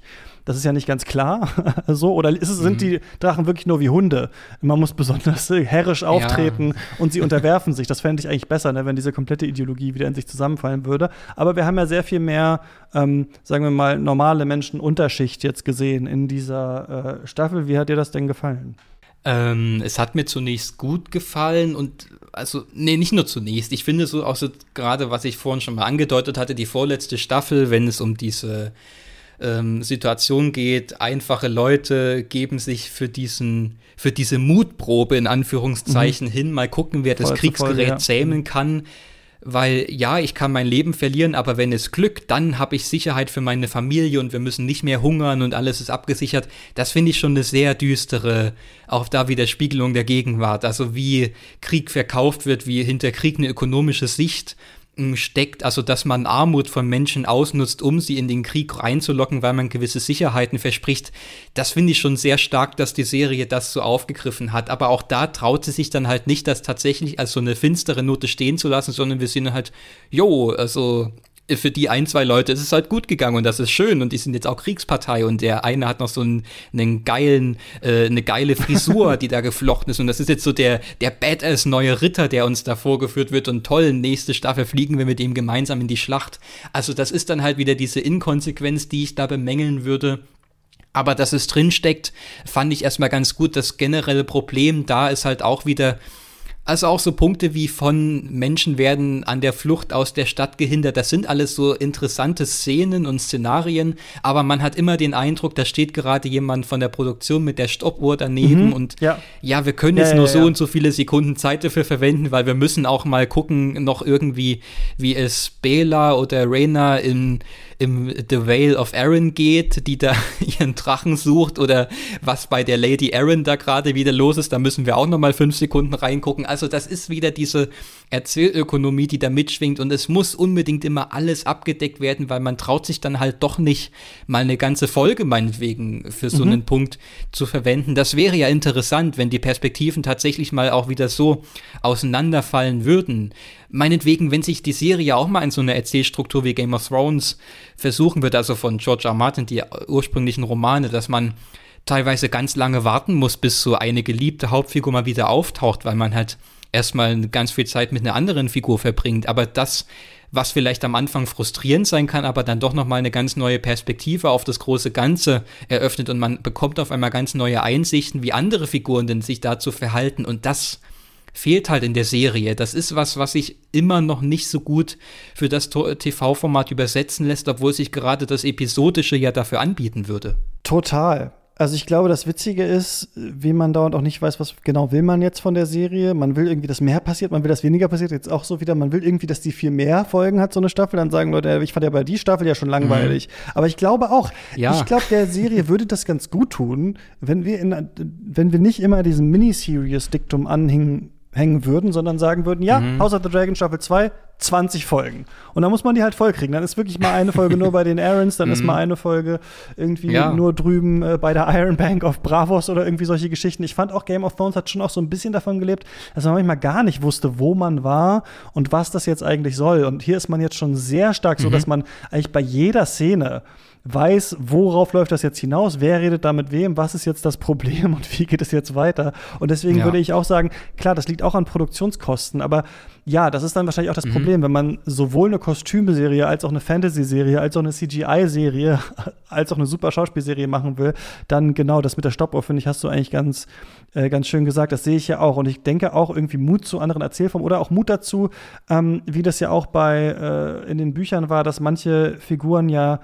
Das ist ja nicht ganz klar. so, oder ist es, sind mhm. die Drachen wirklich nur wie Hunde? Man muss besonders herrisch auftreten ja. und sie unterwerfen sich. Das fände ich eigentlich besser, ne, wenn diese komplette Ideologie wieder in sich zusammenfallen würde. Aber wir haben ja sehr viel mehr, ähm, sagen wir mal, normale Menschen Unterschicht jetzt gesehen in dieser äh, Staffel. Wie hat dir das denn gefallen? Ähm, es hat mir zunächst gut gefallen und also, nee, nicht nur zunächst. Ich finde so auch so gerade, was ich vorhin schon mal angedeutet hatte, die vorletzte Staffel, wenn es um diese ähm, Situation geht, einfache Leute geben sich für diesen, für diese Mutprobe in Anführungszeichen mhm. hin, mal gucken, wer das Voll Kriegsgerät Folge, ja. zähmen kann. Weil, ja, ich kann mein Leben verlieren, aber wenn es glückt, dann habe ich Sicherheit für meine Familie und wir müssen nicht mehr hungern und alles ist abgesichert. Das finde ich schon eine sehr düstere, auch da wieder Spiegelung der Gegenwart. Also wie Krieg verkauft wird, wie hinter Krieg eine ökonomische Sicht steckt, also dass man Armut von Menschen ausnutzt, um sie in den Krieg reinzulocken, weil man gewisse Sicherheiten verspricht. Das finde ich schon sehr stark, dass die Serie das so aufgegriffen hat. Aber auch da traut sie sich dann halt nicht, das tatsächlich als so eine finstere Note stehen zu lassen, sondern wir sehen halt, jo, also für die ein, zwei Leute ist es halt gut gegangen und das ist schön und die sind jetzt auch Kriegspartei und der eine hat noch so einen, einen geilen, äh, eine geile Frisur, die da geflochten ist und das ist jetzt so der, der Badass neue Ritter, der uns da vorgeführt wird und toll, nächste Staffel fliegen wir mit ihm gemeinsam in die Schlacht. Also das ist dann halt wieder diese Inkonsequenz, die ich da bemängeln würde. Aber dass es drinsteckt, fand ich erstmal ganz gut. Das generelle Problem da ist halt auch wieder, also auch so Punkte wie von Menschen werden an der Flucht aus der Stadt gehindert, das sind alles so interessante Szenen und Szenarien, aber man hat immer den Eindruck, da steht gerade jemand von der Produktion mit der Stoppuhr daneben mhm, und ja. ja, wir können jetzt ja, nur ja, so ja. und so viele Sekunden Zeit dafür verwenden, weil wir müssen auch mal gucken, noch irgendwie, wie es Bela oder Rhaena in im The Vale of Arryn geht, die da ihren Drachen sucht oder was bei der Lady Arryn da gerade wieder los ist, da müssen wir auch noch mal fünf Sekunden reingucken. Also das ist wieder diese Erzählökonomie, die da mitschwingt und es muss unbedingt immer alles abgedeckt werden, weil man traut sich dann halt doch nicht, mal eine ganze Folge meinetwegen für so mhm. einen Punkt zu verwenden. Das wäre ja interessant, wenn die Perspektiven tatsächlich mal auch wieder so auseinanderfallen würden. Meinetwegen, wenn sich die Serie auch mal in so einer Erzählstruktur wie Game of Thrones versuchen wird, also von George R. R. Martin, die ursprünglichen Romane, dass man teilweise ganz lange warten muss, bis so eine geliebte Hauptfigur mal wieder auftaucht, weil man halt erstmal ganz viel Zeit mit einer anderen Figur verbringt. Aber das, was vielleicht am Anfang frustrierend sein kann, aber dann doch nochmal eine ganz neue Perspektive auf das große Ganze eröffnet und man bekommt auf einmal ganz neue Einsichten, wie andere Figuren denn sich dazu verhalten und das fehlt halt in der Serie. Das ist was, was sich immer noch nicht so gut für das T V-Format übersetzen lässt, obwohl sich gerade das Episodische ja dafür anbieten würde. Total. Also ich glaube, das Witzige ist, wie man dauernd auch nicht weiß, was genau will man jetzt von der Serie. Man will irgendwie, dass mehr passiert, man will, dass weniger passiert. Jetzt auch so wieder, man will irgendwie, dass die viel mehr Folgen hat, so eine Staffel. Dann sagen Leute, ich fand ja bei die Staffel ja schon langweilig. Mhm. Aber ich glaube auch, ja. ich glaube, der Serie würde das ganz gut tun, wenn wir, in, wenn wir nicht immer diesem Miniseries-Diktum anhängen, hängen würden, sondern sagen würden, ja, mhm. House of the Dragon Staffel zwei, zwanzig Folgen. Und dann muss man die halt voll kriegen. Dann ist wirklich mal eine Folge nur bei den Aarons, dann mhm. ist mal eine Folge irgendwie ja. nur drüben äh, bei der Iron Bank of Bravos oder irgendwie solche Geschichten. Ich fand auch, Game of Thrones hat schon auch so ein bisschen davon gelebt, dass man manchmal gar nicht wusste, wo man war und was das jetzt eigentlich soll. Und hier ist man jetzt schon sehr stark so, mhm. dass man eigentlich bei jeder Szene weiß, worauf läuft das jetzt hinaus, wer redet da mit wem, was ist jetzt das Problem und wie geht es jetzt weiter. Und deswegen ja. würde ich auch sagen, klar, das liegt auch an Produktionskosten, aber ja, das ist dann wahrscheinlich auch das mhm. Problem, wenn man sowohl eine Kostümserie als auch eine Fantasy-Serie, als auch eine C G I-Serie, als auch eine super Schauspielserie machen will, dann genau das mit der Stoppuhr, finde ich, hast du eigentlich ganz, äh, ganz schön gesagt. Das sehe ich ja auch. Und ich denke auch irgendwie Mut zu anderen Erzählformen oder auch Mut dazu, ähm, wie das ja auch bei äh, in den Büchern war, dass manche Figuren ja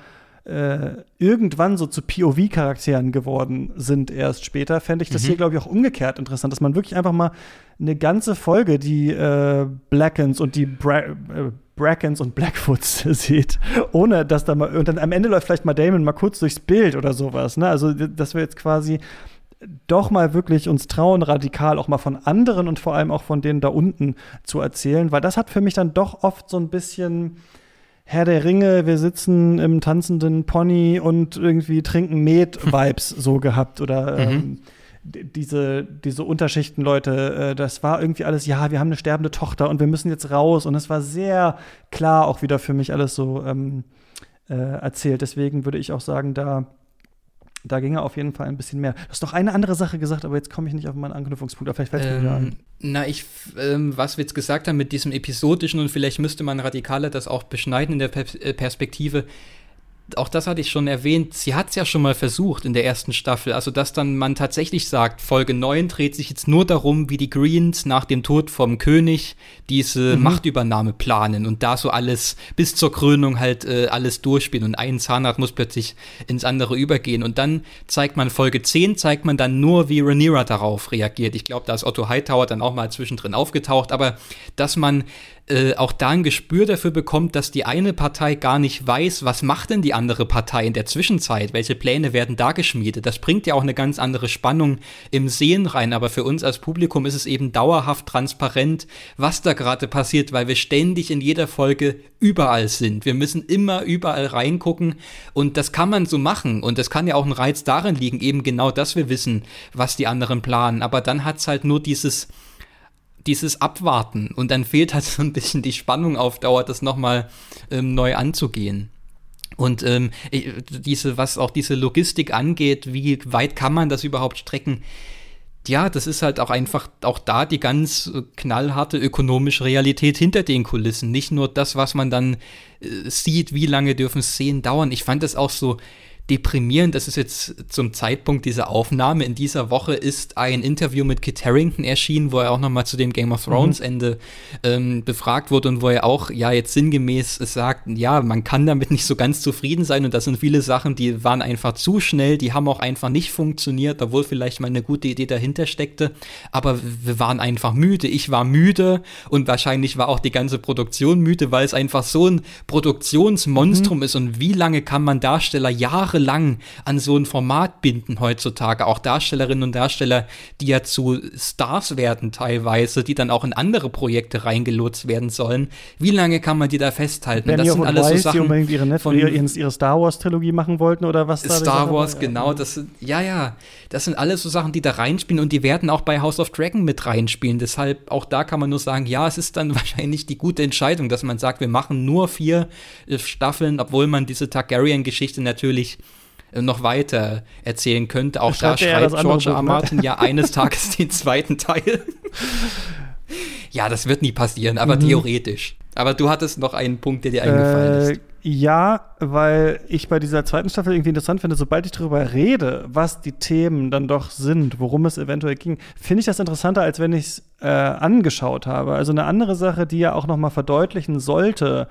Äh, irgendwann so zu P O V-Charakteren geworden sind erst später, fände ich das mhm. hier, glaube ich, auch umgekehrt interessant, dass man wirklich einfach mal eine ganze Folge die äh, Blackens und die Bra äh, Brackens und Blackfoots sieht, ohne dass da mal, und dann am Ende läuft vielleicht mal Damon mal kurz durchs Bild oder sowas, ne? Also, dass wir jetzt quasi doch mal wirklich uns trauen, radikal auch mal von anderen und vor allem auch von denen da unten zu erzählen, weil das hat für mich dann doch oft so ein bisschen Herr der Ringe, wir sitzen im tanzenden Pony und irgendwie trinken Met-Vibes so gehabt oder ähm, mhm. diese, diese Unterschichtenleute, äh, das war irgendwie alles, ja, wir haben eine sterbende Tochter und wir müssen jetzt raus und es war sehr klar auch wieder für mich alles so ähm, äh, erzählt. Deswegen würde ich auch sagen, da Da ging er auf jeden Fall ein bisschen mehr. Du hast noch eine andere Sache gesagt, aber jetzt komme ich nicht auf meinen Anknüpfungspunkt. Aber vielleicht fällt es ähm, mir wieder ein. Na, ich, ähm, was wir jetzt gesagt haben mit diesem Episodischen und vielleicht müsste man radikaler das auch beschneiden in der per- Perspektive. Auch das hatte ich schon erwähnt, sie hat es ja schon mal versucht in der ersten Staffel, also dass dann man tatsächlich sagt, Folge neun dreht sich jetzt nur darum, wie die Greens nach dem Tod vom König diese mhm. Machtübernahme planen und da so alles bis zur Krönung halt äh, alles durchspielen und ein Zahnrad muss plötzlich ins andere übergehen und dann zeigt man Folge zehn, zeigt man dann nur, wie Rhaenyra darauf reagiert. Ich glaube, da ist Otto Hightower dann auch mal zwischendrin aufgetaucht, aber dass man Äh, auch da ein Gespür dafür bekommt, dass die eine Partei gar nicht weiß, was macht denn die andere Partei in der Zwischenzeit, welche Pläne werden da geschmiedet. Das bringt ja auch eine ganz andere Spannung im Sehen rein, aber für uns als Publikum ist es eben dauerhaft transparent, was da gerade passiert, weil wir ständig in jeder Folge überall sind. Wir müssen immer überall reingucken und das kann man so machen und es kann ja auch ein Reiz darin liegen, eben genau, dass wir wissen, was die anderen planen, aber dann hat es halt nur dieses dieses Abwarten und dann fehlt halt so ein bisschen die Spannung auf Dauer, das nochmal ähm, neu anzugehen. Und ähm, diese, was auch diese Logistik angeht, wie weit kann man das überhaupt strecken? Ja, das ist halt auch einfach auch da die ganz knallharte ökonomische Realität hinter den Kulissen. Nicht nur das, was man dann äh, sieht, wie lange dürfen Szenen dauern. Ich fand das auch so deprimierend, das ist jetzt zum Zeitpunkt dieser Aufnahme in dieser Woche, ist ein Interview mit Kit Harington erschienen, wo er auch nochmal zu dem Game of Thrones mhm. Ende ähm, befragt wurde und wo er auch, ja, jetzt sinngemäß sagt, ja, man kann damit nicht so ganz zufrieden sein und das sind viele Sachen, die waren einfach zu schnell, die haben auch einfach nicht funktioniert, obwohl vielleicht mal eine gute Idee dahinter steckte, aber wir waren einfach müde, ich war müde und wahrscheinlich war auch die ganze Produktion müde, weil es einfach so ein Produktionsmonstrum mhm. ist und wie lange kann man Darsteller Jahre lang an so ein Format binden heutzutage. Auch Darstellerinnen und Darsteller, die ja zu Stars werden teilweise, die dann auch in andere Projekte reingelotst werden sollen. Wie lange kann man die da festhalten? Benioff das sind alles Weiss, so Sachen, die unbedingt ihre, Net- von, ihre, ihre Star Wars Trilogie machen wollten oder was da? Star Wars, genau. Das sind, ja, ja. Das sind alles so Sachen, die da reinspielen und die werden auch bei House of Dragon mit reinspielen. Deshalb, auch da kann man nur sagen, ja, es ist dann wahrscheinlich die gute Entscheidung, dass man sagt, wir machen nur vier äh, Staffeln, obwohl man diese Targaryen-Geschichte natürlich noch weiter erzählen könnte. Auch da schreibt George R. R. Martin ja eines Tages den zweiten Teil. Ja, das wird nie passieren, aber mhm. theoretisch. Aber du hattest noch einen Punkt, der dir eingefallen äh, ist. Ja, weil ich bei dieser zweiten Staffel irgendwie interessant finde, sobald ich darüber rede, was die Themen dann doch sind, worum es eventuell ging, finde ich das interessanter, als wenn ich es äh, angeschaut habe. Also eine andere Sache, die ja auch noch mal verdeutlichen sollte,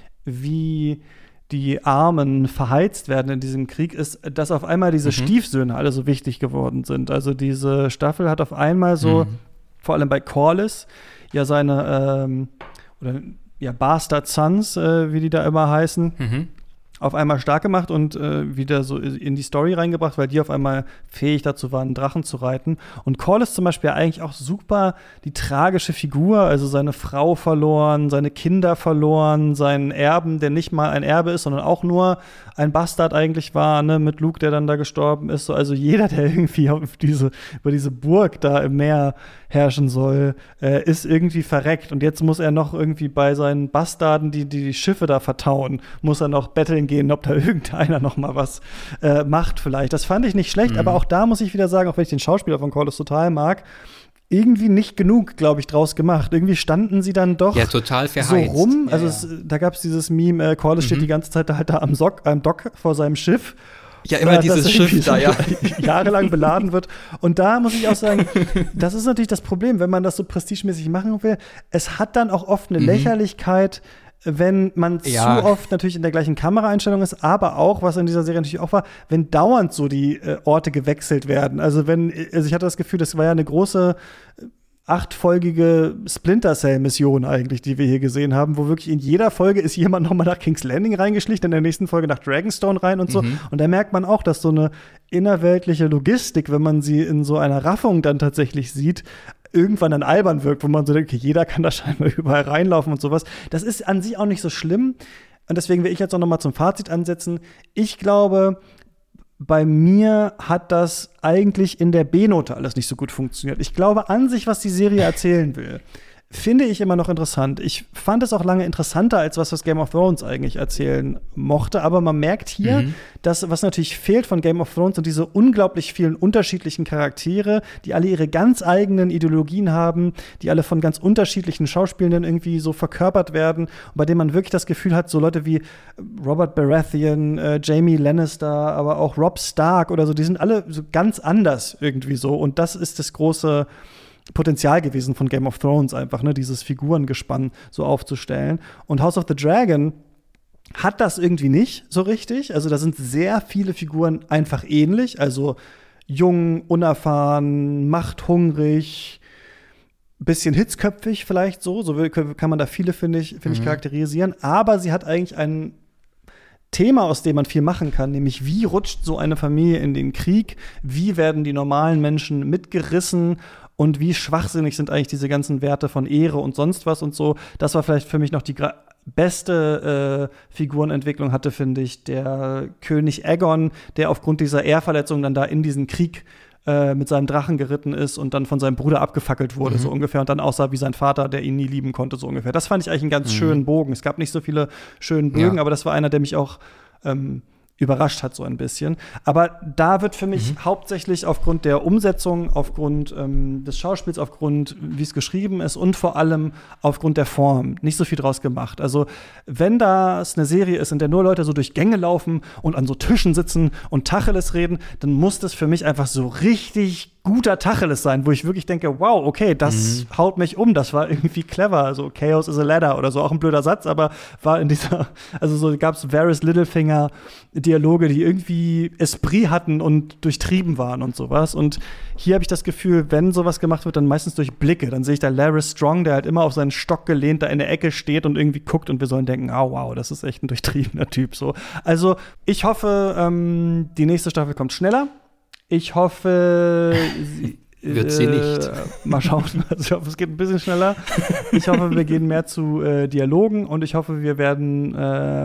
wie die Armen verheizt werden in diesem Krieg, ist, dass auf einmal diese mhm. Stiefsöhne alle so wichtig geworden sind. Also diese Staffel hat auf einmal so, mhm. vor allem bei Corlys, ja seine ähm, oder ja Bastard Sons, äh, wie die da immer heißen, mhm. auf einmal stark gemacht und äh, wieder so in die Story reingebracht, weil die auf einmal fähig dazu waren, Drachen zu reiten. Und Corlys zum Beispiel eigentlich auch super die tragische Figur, also seine Frau verloren, seine Kinder verloren, seinen Erben, der nicht mal ein Erbe ist, sondern auch nur ein Bastard eigentlich war, ne, mit Luke, der dann da gestorben ist. So, also jeder, der irgendwie auf diese, über diese Burg da im Meer herrschen soll, äh, ist irgendwie verreckt. Und jetzt muss er noch irgendwie bei seinen Bastarden, die die, die Schiffe da vertauen, muss er noch betteln gehen, ob da irgendeiner noch mal was äh, macht vielleicht. Das fand ich nicht schlecht, mhm. aber auch da muss ich wieder sagen, auch wenn ich den Schauspieler von Corlys total mag, irgendwie nicht genug, glaube ich, draus gemacht. Irgendwie standen sie dann doch ja, total so rum. Ja, also es, da gab es dieses Meme, äh, Corlys mhm. steht die ganze Zeit da halt da am, Sock, am Dock vor seinem Schiff. Ja, immer dieses Schiff da, ja. Jahrelang beladen wird. Und da muss ich auch sagen, das ist natürlich das Problem, wenn man das so prestigemäßig machen will. Es hat dann auch oft eine mhm. Lächerlichkeit, wenn man ja. zu oft natürlich in der gleichen Kameraeinstellung ist, aber auch, was in dieser Serie natürlich auch war, wenn dauernd so die äh, Orte gewechselt werden. Also wenn, also ich hatte das Gefühl, das war ja eine große äh, achtfolgige Splinter Cell-Mission eigentlich, die wir hier gesehen haben, wo wirklich in jeder Folge ist jemand noch mal nach King's Landing reingeschlichen, in der nächsten Folge nach Dragonstone rein und so. Mhm. Und da merkt man auch, dass so eine innerweltliche Logistik, wenn man sie in so einer Raffung dann tatsächlich sieht, irgendwann dann albern wirkt, wo man so denkt, okay, jeder kann da scheinbar überall reinlaufen und sowas. Das ist an sich auch nicht so schlimm. Und deswegen will ich jetzt auch noch mal zum Fazit ansetzen. Ich glaube, bei mir hat das eigentlich in der B-Note alles nicht so gut funktioniert. Ich glaube an sich, was die Serie erzählen will, finde ich immer noch interessant. Ich fand es auch lange interessanter, als was das Game of Thrones eigentlich erzählen mochte. Aber man merkt hier, mhm. dass was natürlich fehlt von Game of Thrones sind diese unglaublich vielen unterschiedlichen Charaktere, die alle ihre ganz eigenen Ideologien haben, die alle von ganz unterschiedlichen Schauspielern irgendwie so verkörpert werden, bei denen man wirklich das Gefühl hat, so Leute wie Robert Baratheon, äh, Jaime Lannister, aber auch Robb Stark oder so, die sind alle so ganz anders irgendwie so. Und das ist das große Potenzial gewesen von Game of Thrones einfach, ne, dieses Figurengespann so aufzustellen. Und House of the Dragon hat das irgendwie nicht so richtig. Also da sind sehr viele Figuren einfach ähnlich. Also jung, unerfahren, machthungrig, bisschen hitzköpfig vielleicht so. So kann man da viele, finde ich, finde ich, mhm. charakterisieren. Aber sie hat eigentlich ein Thema, aus dem man viel machen kann, nämlich wie rutscht so eine Familie in den Krieg? Wie werden die normalen Menschen mitgerissen? Und wie schwachsinnig sind eigentlich diese ganzen Werte von Ehre und sonst was und so. Das war vielleicht für mich noch die gra- beste äh, Figurenentwicklung hatte, finde ich, der König Aegon, der aufgrund dieser Ehrverletzung dann da in diesen Krieg äh, mit seinem Drachen geritten ist und dann von seinem Bruder abgefackelt wurde, mhm. so ungefähr. Und dann aussah wie sein Vater, der ihn nie lieben konnte, so ungefähr. Das fand ich eigentlich einen ganz mhm. schönen Bogen. Es gab nicht so viele schönen Bögen, ja. aber das war einer, der mich auch ähm, überrascht hat so ein bisschen. Aber da wird für mich mhm. hauptsächlich aufgrund der Umsetzung, aufgrund ähm, des Schauspiels, aufgrund, wie es geschrieben ist und vor allem aufgrund der Form nicht so viel draus gemacht. Also wenn das eine Serie ist, in der nur Leute so durch Gänge laufen und an so Tischen sitzen und Tacheles reden, dann muss das für mich einfach so richtig guter Tacheles sein, wo ich wirklich denke, wow, okay, das mhm. haut mich um, das war irgendwie clever, also Chaos is a ladder oder so, auch ein blöder Satz, aber war in dieser, also so gab es Varys Littlefinger Dialoge, die irgendwie Esprit hatten und durchtrieben waren und sowas. Und hier habe ich das Gefühl, wenn sowas gemacht wird, dann meistens durch Blicke. Dann sehe ich da Larys Strong, der halt immer auf seinen Stock gelehnt da in der Ecke steht und irgendwie guckt und wir sollen denken, oh, wow, das ist echt ein durchtriebener Typ. So. Also ich hoffe, ähm, die nächste Staffel kommt schneller. Ich hoffe, sie, wird sie nicht. Äh, mal schauen. Also ich hoffe, es geht ein bisschen schneller. Ich hoffe, wir gehen mehr zu äh, Dialogen und ich hoffe, wir werden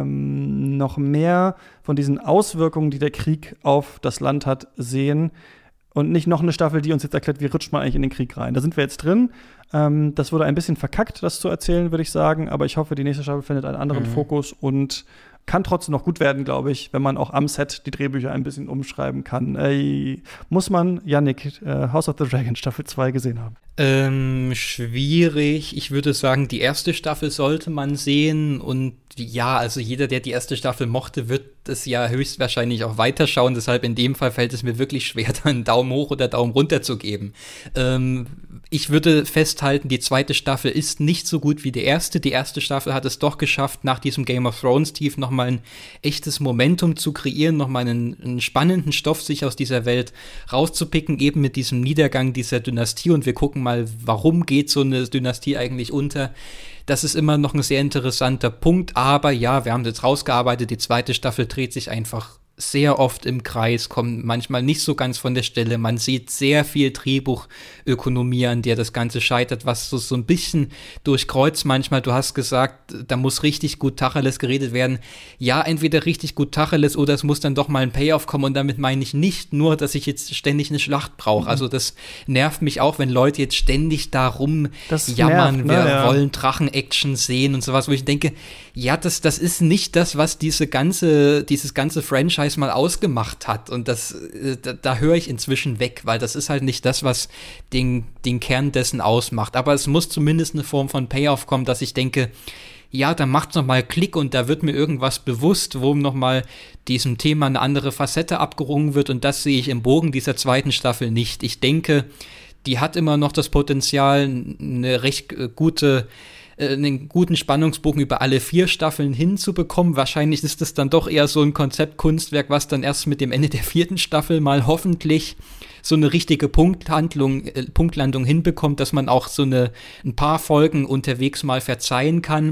ähm, noch mehr von diesen Auswirkungen, die der Krieg auf das Land hat, sehen. Und nicht noch eine Staffel, die uns jetzt erklärt, wie rutscht man eigentlich in den Krieg rein. Da sind wir jetzt drin. Ähm, das wurde ein bisschen verkackt, das zu erzählen, würde ich sagen. Aber ich hoffe, die nächste Staffel findet einen anderen mhm. Fokus und kann trotzdem noch gut werden, glaube ich, wenn man auch am Set die Drehbücher ein bisschen umschreiben kann. Äh, muss man, Yannick, äh, House of the Dragon Staffel zwei gesehen haben? Ähm, schwierig. Ich würde sagen, die erste Staffel sollte man sehen und ja, also jeder, der die erste Staffel mochte, wird es ja höchstwahrscheinlich auch weiterschauen. Deshalb in dem Fall fällt es mir wirklich schwer, da einen Daumen hoch oder Daumen runter zu geben. Ähm, ich würde festhalten, die zweite Staffel ist nicht so gut wie die erste. Die erste Staffel hat es doch geschafft, nach diesem Game of Thrones Tief nochmal ein echtes Momentum zu kreieren, nochmal einen, einen spannenden Stoff sich aus dieser Welt rauszupicken, eben mit diesem Niedergang dieser Dynastie. Und wir gucken mal, warum geht so eine Dynastie eigentlich unter. Das ist immer noch ein sehr interessanter Punkt, aber ja, wir haben es jetzt rausgearbeitet, die zweite Staffel dreht sich einfach sehr oft im Kreis, kommt manchmal nicht so ganz von der Stelle. Man sieht sehr viel Drehbuchökonomie, an der das Ganze scheitert, was so, so ein bisschen durchkreuzt manchmal. Du hast gesagt, da muss richtig gut Tacheles geredet werden. Ja, entweder richtig gut Tacheles oder es muss dann doch mal ein Payoff kommen. Und damit meine ich nicht nur, dass ich jetzt ständig eine Schlacht brauche. Mhm. Also das nervt mich auch, wenn Leute jetzt ständig da rumjammern, ne? Wir ja. wollen Drachen-Action sehen und sowas, wo ich denke, ja, das, das ist nicht das, was diese ganze, dieses ganze Franchise mal ausgemacht hat. Und das, da, da höre ich inzwischen weg, weil das ist halt nicht das, was den, den Kern dessen ausmacht. Aber es muss zumindest eine Form von Payoff kommen, dass ich denke, ja, da macht's noch mal Klick und da wird mir irgendwas bewusst, wo noch mal diesem Thema eine andere Facette abgerungen wird. Und das sehe ich im Bogen dieser zweiten Staffel nicht. Ich denke, die hat immer noch das Potenzial, eine recht gute einen guten Spannungsbogen über alle vier Staffeln hinzubekommen. Wahrscheinlich ist das dann doch eher so ein Konzeptkunstwerk, was dann erst mit dem Ende der vierten Staffel mal hoffentlich so eine richtige Punkthandlung, äh, Punktlandung hinbekommt, dass man auch so eine, ein paar Folgen unterwegs mal verzeihen kann.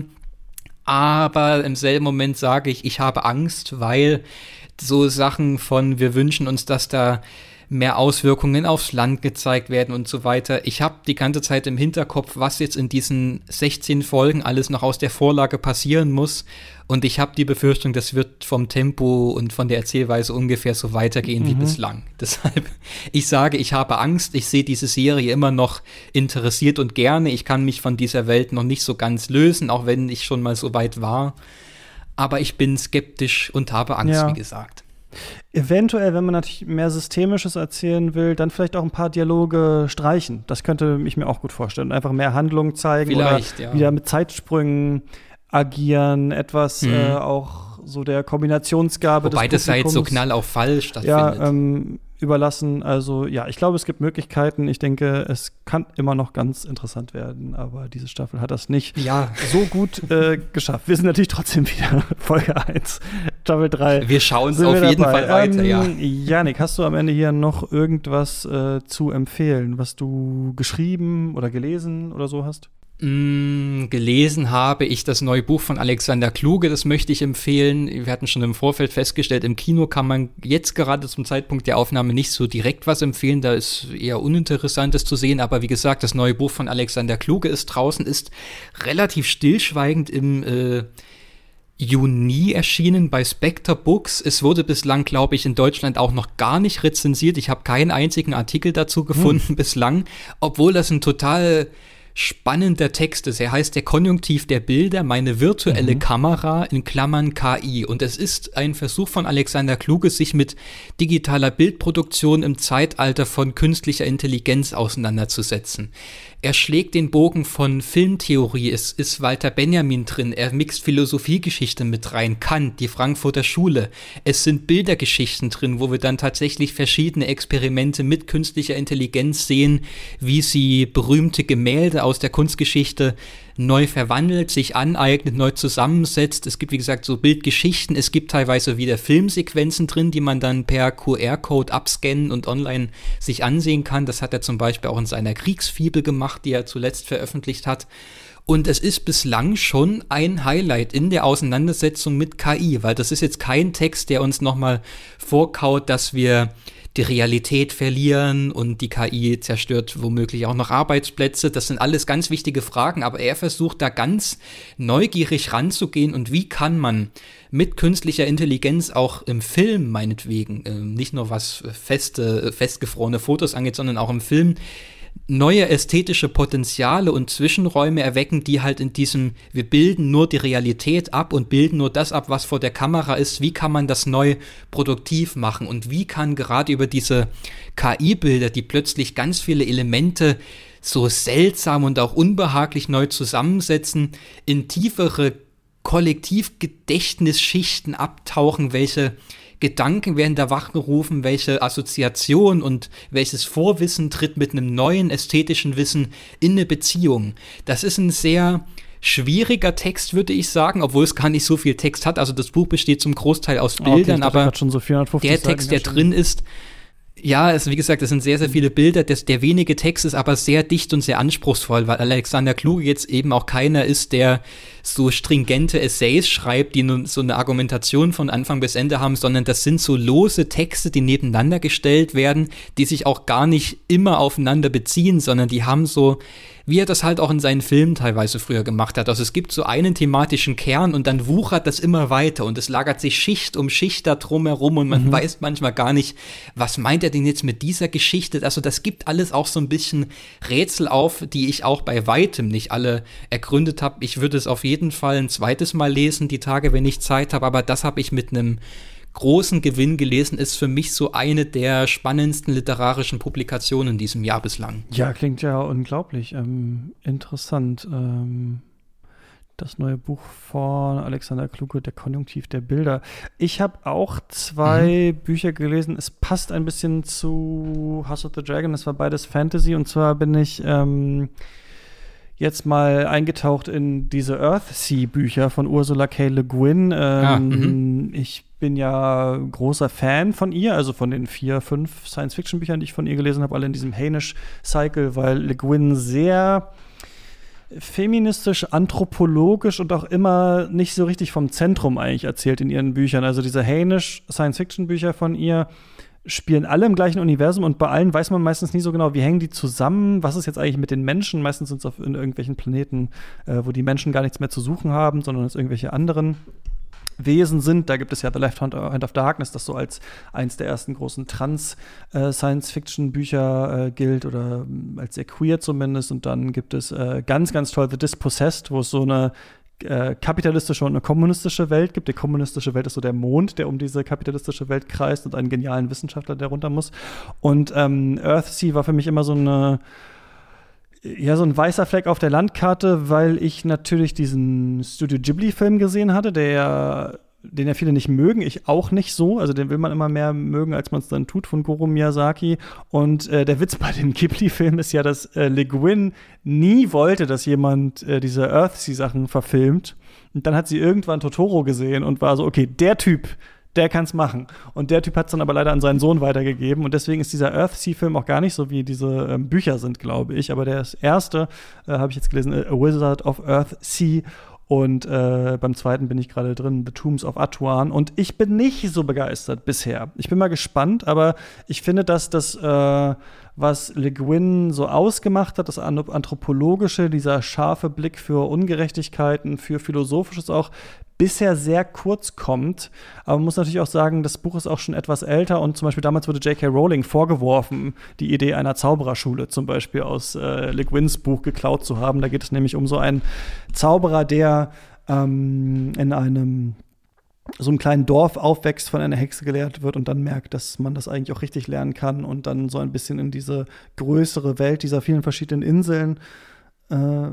Aber im selben Moment sage ich, ich habe Angst, weil so Sachen von, wir wünschen uns, dass da mehr Auswirkungen aufs Land gezeigt werden und so weiter. Ich habe die ganze Zeit im Hinterkopf, was jetzt in diesen sechzehn Folgen alles noch aus der Vorlage passieren muss. Und ich habe die Befürchtung, das wird vom Tempo und von der Erzählweise ungefähr so weitergehen mhm. wie bislang. Deshalb, ich sage, ich habe Angst. Ich sehe diese Serie immer noch interessiert und gerne. Ich kann mich von dieser Welt noch nicht so ganz lösen, auch wenn ich schon mal so weit war. Aber ich bin skeptisch und habe Angst, ja. wie gesagt. Eventuell, wenn man natürlich mehr Systemisches erzählen will, dann vielleicht auch ein paar Dialoge streichen. Das könnte ich mir auch gut vorstellen. Einfach mehr Handlung zeigen vielleicht, oder ja. wieder mit Zeitsprüngen agieren, etwas mhm. äh, auch so der Kombinationsgabe Wobei des das sei jetzt so Publikums, knall auf Fall stattfindet. Ja, ähm, überlassen. Also ja, ich glaube, es gibt Möglichkeiten. Ich denke, es kann immer noch ganz interessant werden, aber diese Staffel hat das nicht ja. so gut äh, geschafft. Wir sind natürlich trotzdem wieder Folge eins, Staffel drei. Wir schauen es auf jeden Fall weiter, ähm, ja. Janik, hast du am Ende hier noch irgendwas äh, zu empfehlen, was du geschrieben oder gelesen oder so hast? Mm, gelesen habe ich das neue Buch von Alexander Kluge, das möchte ich empfehlen. Wir hatten schon im Vorfeld festgestellt, im Kino kann man jetzt gerade zum Zeitpunkt der Aufnahme nicht so direkt was empfehlen, da ist eher Uninteressantes zu sehen, aber wie gesagt, das neue Buch von Alexander Kluge ist draußen, ist relativ stillschweigend im äh, Juni erschienen bei Spectre Books. Es wurde bislang, glaube ich, in Deutschland auch noch gar nicht rezensiert. Ich habe keinen einzigen Artikel dazu gefunden hm. bislang, obwohl das ein total spannender Text ist. Er heißt Der Konjunktiv der Bilder, meine virtuelle mhm. Kamera in Klammern K I. Und es ist ein Versuch von Alexander Kluge, sich mit digitaler Bildproduktion im Zeitalter von künstlicher Intelligenz auseinanderzusetzen. Er schlägt den Bogen von Filmtheorie, es ist Walter Benjamin drin, er mixt Philosophiegeschichte mit rein, Kant, die Frankfurter Schule. Es sind Bildergeschichten drin, wo wir dann tatsächlich verschiedene Experimente mit künstlicher Intelligenz sehen, wie sie berühmte Gemälde aus der Kunstgeschichte neu verwandelt, sich aneignet, neu zusammensetzt. Es gibt, wie gesagt, so Bildgeschichten. Es gibt teilweise wieder Filmsequenzen drin, die man dann per Q R-Code abscannen und online sich ansehen kann. Das hat er zum Beispiel auch in seiner Kriegsfibel gemacht, die er zuletzt veröffentlicht hat. Und es ist bislang schon ein Highlight in der Auseinandersetzung mit K I, weil das ist jetzt kein Text, der uns nochmal vorkaut, dass wir die Realität verlieren und die K I zerstört womöglich auch noch Arbeitsplätze. Das sind alles ganz wichtige Fragen, aber er versucht da ganz neugierig ranzugehen und wie kann man mit künstlicher Intelligenz auch im Film meinetwegen, äh, nicht nur was feste, festgefrorene Fotos angeht, sondern auch im Film neue ästhetische Potenziale und Zwischenräume erwecken, die halt in diesem, wir bilden nur die Realität ab und bilden nur das ab, was vor der Kamera ist. Wie kann man das neu produktiv machen? Und wie kann gerade über diese K I-Bilder, die plötzlich ganz viele Elemente so seltsam und auch unbehaglich neu zusammensetzen, in tiefere Kollektivgedächtnisschichten abtauchen, welche Gedanken werden da wachgerufen, welche Assoziation und welches Vorwissen tritt mit einem neuen ästhetischen Wissen in eine Beziehung. Das ist ein sehr schwieriger Text, würde ich sagen, obwohl es gar nicht so viel Text hat. Also das Buch besteht zum Großteil aus Bildern, okay, aber schon so vierhundertfünfzig der Text, der drin ist, ja, es, wie gesagt, es sind sehr, sehr viele Bilder. Das, der wenige Text ist aber sehr dicht und sehr anspruchsvoll, weil Alexander Kluge jetzt eben auch keiner ist, der so stringente Essays schreibt, die nun so eine Argumentation von Anfang bis Ende haben, sondern das sind so lose Texte, die nebeneinander gestellt werden, die sich auch gar nicht immer aufeinander beziehen, sondern die haben so, wie er das halt auch in seinen Filmen teilweise früher gemacht hat. Also es gibt so einen thematischen Kern und dann wuchert das immer weiter und es lagert sich Schicht um Schicht da drumherum und man mhm. weiß manchmal gar nicht, was meint er denn jetzt mit dieser Geschichte? Also das gibt alles auch so ein bisschen Rätsel auf, die ich auch bei weitem nicht alle ergründet habe. Ich würde es auf jeden Fall ein zweites Mal lesen, die Tage, wenn ich Zeit habe, aber das habe ich mit einem großen Gewinn gelesen, ist für mich so eine der spannendsten literarischen Publikationen in diesem Jahr bislang. Ja, klingt ja unglaublich ähm, interessant. Ähm, das neue Buch von Alexander Kluge, Der Konjunktiv der Bilder. Ich habe auch zwei mhm. Bücher gelesen. Es passt ein bisschen zu House of the Dragon. Es war beides Fantasy. Und zwar bin ich ähm, jetzt mal eingetaucht in diese Earthsea-Bücher von Ursula K. Le Guin. Ähm, ah, ich bin ja großer Fan von ihr, also von den vier, fünf Science-Fiction-Büchern, die ich von ihr gelesen habe, alle in diesem Hainish-Cycle, weil Le Guin sehr feministisch, anthropologisch und auch immer nicht so richtig vom Zentrum eigentlich erzählt in ihren Büchern. Also diese Hainish Science-Fiction-Bücher von ihr spielen alle im gleichen Universum und bei allen weiß man meistens nie so genau, wie hängen die zusammen, was ist jetzt eigentlich mit den Menschen. Meistens sind es auf in irgendwelchen Planeten, äh, wo die Menschen gar nichts mehr zu suchen haben, sondern es irgendwelche anderen Wesen sind. Da gibt es ja The Left Hand of Darkness, das so als eins der ersten großen Trans-Science-Fiction-Bücher äh, gilt oder äh, als sehr queer zumindest. Und dann gibt es äh, ganz, ganz toll The Dispossessed, wo es so eine äh, kapitalistische und eine kommunistische Welt gibt. Die kommunistische Welt ist so der Mond, der um diese kapitalistische Welt kreist und einen genialen Wissenschaftler, der runter muss. Und ähm, Earthsea war für mich immer so eine Ja, so ein weißer Fleck auf der Landkarte, weil ich natürlich diesen Studio Ghibli-Film gesehen hatte, der, den ja viele nicht mögen, ich auch nicht so. Also den will man immer mehr mögen, als man es dann tut, von Goro Miyazaki. Und äh, der Witz bei dem Ghibli-Film ist ja, dass äh, Le Guin nie wollte, dass jemand äh, diese Earthsea-Sachen verfilmt. Und dann hat sie irgendwann Totoro gesehen und war so, okay, der Typ, der kann's machen. Und der Typ hat's dann aber leider an seinen Sohn weitergegeben. Und deswegen ist dieser Earthsea-Film auch gar nicht so, wie diese ähm, Bücher sind, glaube ich. Aber der erste, äh, habe ich jetzt gelesen, A Wizard of Earthsea. Und äh, beim zweiten bin ich gerade drin, The Tombs of Atuan. Und ich bin nicht so begeistert bisher. Ich bin mal gespannt, aber ich finde, dass das, äh, was Le Guin so ausgemacht hat, das Anthropologische, dieser scharfe Blick für Ungerechtigkeiten, für Philosophisches auch, bisher sehr kurz kommt. Aber man muss natürlich auch sagen, das Buch ist auch schon etwas älter und zum Beispiel damals wurde J K. Rowling vorgeworfen, die Idee einer Zaubererschule zum Beispiel aus äh, Le Guins Buch geklaut zu haben. Da geht es nämlich um so einen Zauberer, der ähm, in einem so einem kleinen Dorf aufwächst, von einer Hexe gelehrt wird und dann merkt, dass man das eigentlich auch richtig lernen kann und dann so ein bisschen in diese größere Welt dieser vielen verschiedenen Inseln äh,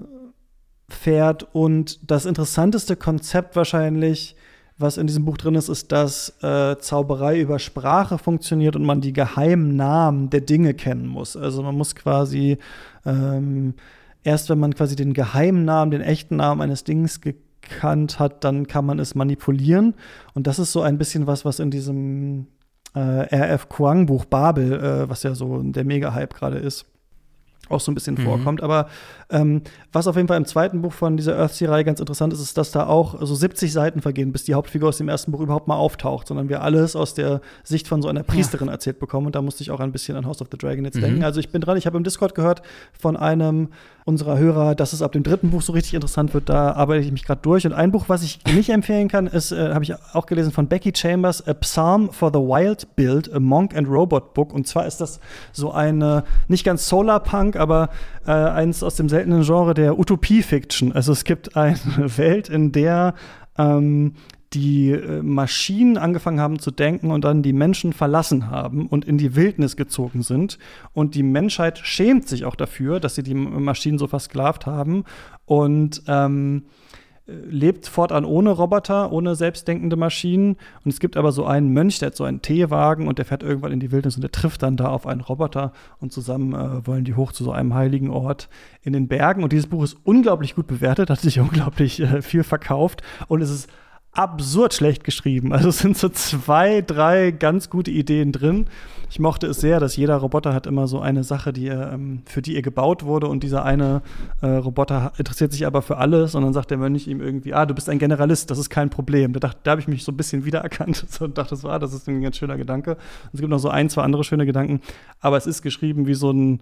fährt. Und das interessanteste Konzept wahrscheinlich, was in diesem Buch drin ist, ist, dass äh, Zauberei über Sprache funktioniert und man die geheimen Namen der Dinge kennen muss. Also man muss quasi ähm, erst, wenn man quasi den geheimen Namen, den echten Namen eines Dings gekannt hat, dann kann man es manipulieren. Und das ist so ein bisschen was, was in diesem äh, R F Kuang-Buch Babel, äh, was ja so der Mega-Hype gerade ist, auch so ein bisschen mhm. vorkommt. Aber ähm, was auf jeden Fall im zweiten Buch von dieser Earthsea-Reihe ganz interessant ist, ist, dass da auch so siebzig Seiten vergehen, bis die Hauptfigur aus dem ersten Buch überhaupt mal auftaucht, sondern wir alles aus der Sicht von so einer Priesterin ja. erzählt bekommen. Und da musste ich auch ein bisschen an House of the Dragon jetzt mhm. denken. Also ich bin dran, ich habe im Discord gehört von einem unserer Hörer, dass es ab dem dritten Buch so richtig interessant wird. Da arbeite ich mich gerade durch. Und ein Buch, was ich nicht empfehlen kann, ist, äh, habe ich auch gelesen, von Becky Chambers, A Psalm for the Wild Build, a Monk and Robot Book. Und zwar ist das so eine, nicht ganz Solarpunk, aber äh, eins aus dem seltenen Genre der Utopie-Fiction. Also es gibt eine Welt, in der ähm, die äh, Maschinen angefangen haben zu denken und dann die Menschen verlassen haben und in die Wildnis gezogen sind. Und die Menschheit schämt sich auch dafür, dass sie die Maschinen so versklavt haben und ähm, lebt fortan ohne Roboter, ohne selbstdenkende Maschinen. Und es gibt aber so einen Mönch, der hat so einen Teewagen und der fährt irgendwann in die Wildnis und der trifft dann da auf einen Roboter und zusammen äh, wollen die hoch zu so einem heiligen Ort in den Bergen. Und dieses Buch ist unglaublich gut bewertet, hat sich unglaublich äh, viel verkauft und es ist absurd schlecht geschrieben. Also es sind so zwei, drei ganz gute Ideen drin. Ich mochte es sehr, dass jeder Roboter hat immer so eine Sache, die er, ähm, für die er gebaut wurde und dieser eine äh, Roboter interessiert sich aber für alles und dann sagt der Mönch ihm irgendwie, ah, du bist ein Generalist, das ist kein Problem. Da, dachte, da habe ich mich so ein bisschen wiedererkannt und dachte, das war, das ist ein ganz schöner Gedanke. Und es gibt noch so ein, zwei andere schöne Gedanken, aber es ist geschrieben wie so ein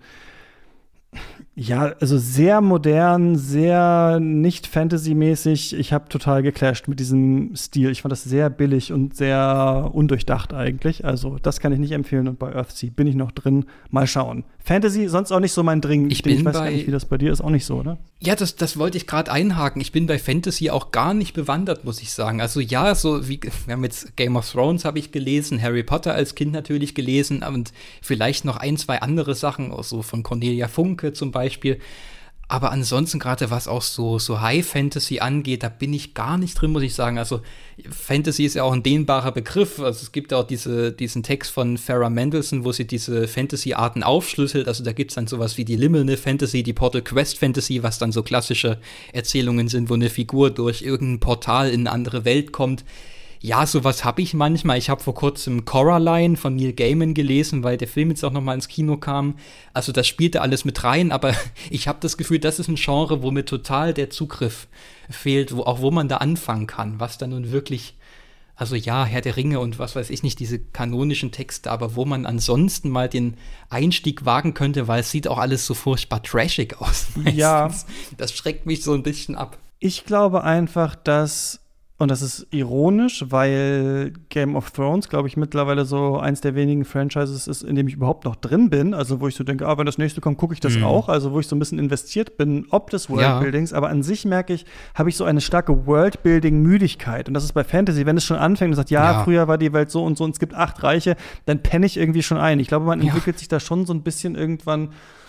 ja, also sehr modern, sehr nicht Fantasy-mäßig. Ich habe total geclasht mit diesem Stil. Ich fand das sehr billig und sehr undurchdacht eigentlich. Also das kann ich nicht empfehlen. Und bei Earthsea bin ich noch drin. Mal schauen. Fantasy, sonst auch nicht so mein Ding. Ich, bin ich weiß bei, gar nicht, wie das bei dir ist. Auch nicht so, oder? Ja, das, das wollte ich gerade einhaken. Ich bin bei Fantasy auch gar nicht bewandert, muss ich sagen. Also ja, so wie, wir haben jetzt Game of Thrones habe ich gelesen, Harry Potter als Kind natürlich gelesen und vielleicht noch ein, zwei andere Sachen, auch so von Cornelia Funke zum Beispiel. Aber ansonsten, gerade was auch so, so High Fantasy angeht, da bin ich gar nicht drin, muss ich sagen. Also Fantasy ist ja auch ein dehnbarer Begriff. Also es gibt auch diese, diesen Text von Farrah Mendelssohn, wo sie diese Fantasy-Arten aufschlüsselt. Also da gibt es dann sowas wie die Liminal Fantasy, die Portal Quest Fantasy, was dann so klassische Erzählungen sind, wo eine Figur durch irgendein Portal in eine andere Welt kommt. Ja, sowas habe ich manchmal. Ich habe vor kurzem Coraline von Neil Gaiman gelesen, weil der Film jetzt auch noch mal ins Kino kam. Also das spielte alles mit rein, aber ich habe das Gefühl, das ist ein Genre, wo mir total der Zugriff fehlt, wo auch wo man da anfangen kann, was da nun wirklich Also ja, Herr der Ringe und was weiß ich nicht, diese kanonischen Texte, aber wo man ansonsten mal den Einstieg wagen könnte, weil es sieht auch alles so furchtbar trashig aus. Meistens. Ja. Das schreckt mich so ein bisschen ab. Ich glaube einfach, dass, und das ist ironisch, weil Game of Thrones, glaube ich, mittlerweile so eins der wenigen Franchises ist, in dem ich überhaupt noch drin bin. Also wo ich so denke, ah, wenn das nächste kommt, gucke ich das mhm. auch. Also wo ich so ein bisschen investiert bin, ob des Worldbuildings. Ja. Aber an sich merke ich, habe ich so eine starke Worldbuilding-Müdigkeit. Und das ist bei Fantasy, wenn es schon anfängt und sagt, ja, ja, früher war die Welt so und so und es gibt acht Reiche, dann penne ich irgendwie schon ein. Ich glaube, man ja. entwickelt sich da schon so ein bisschen irgendwann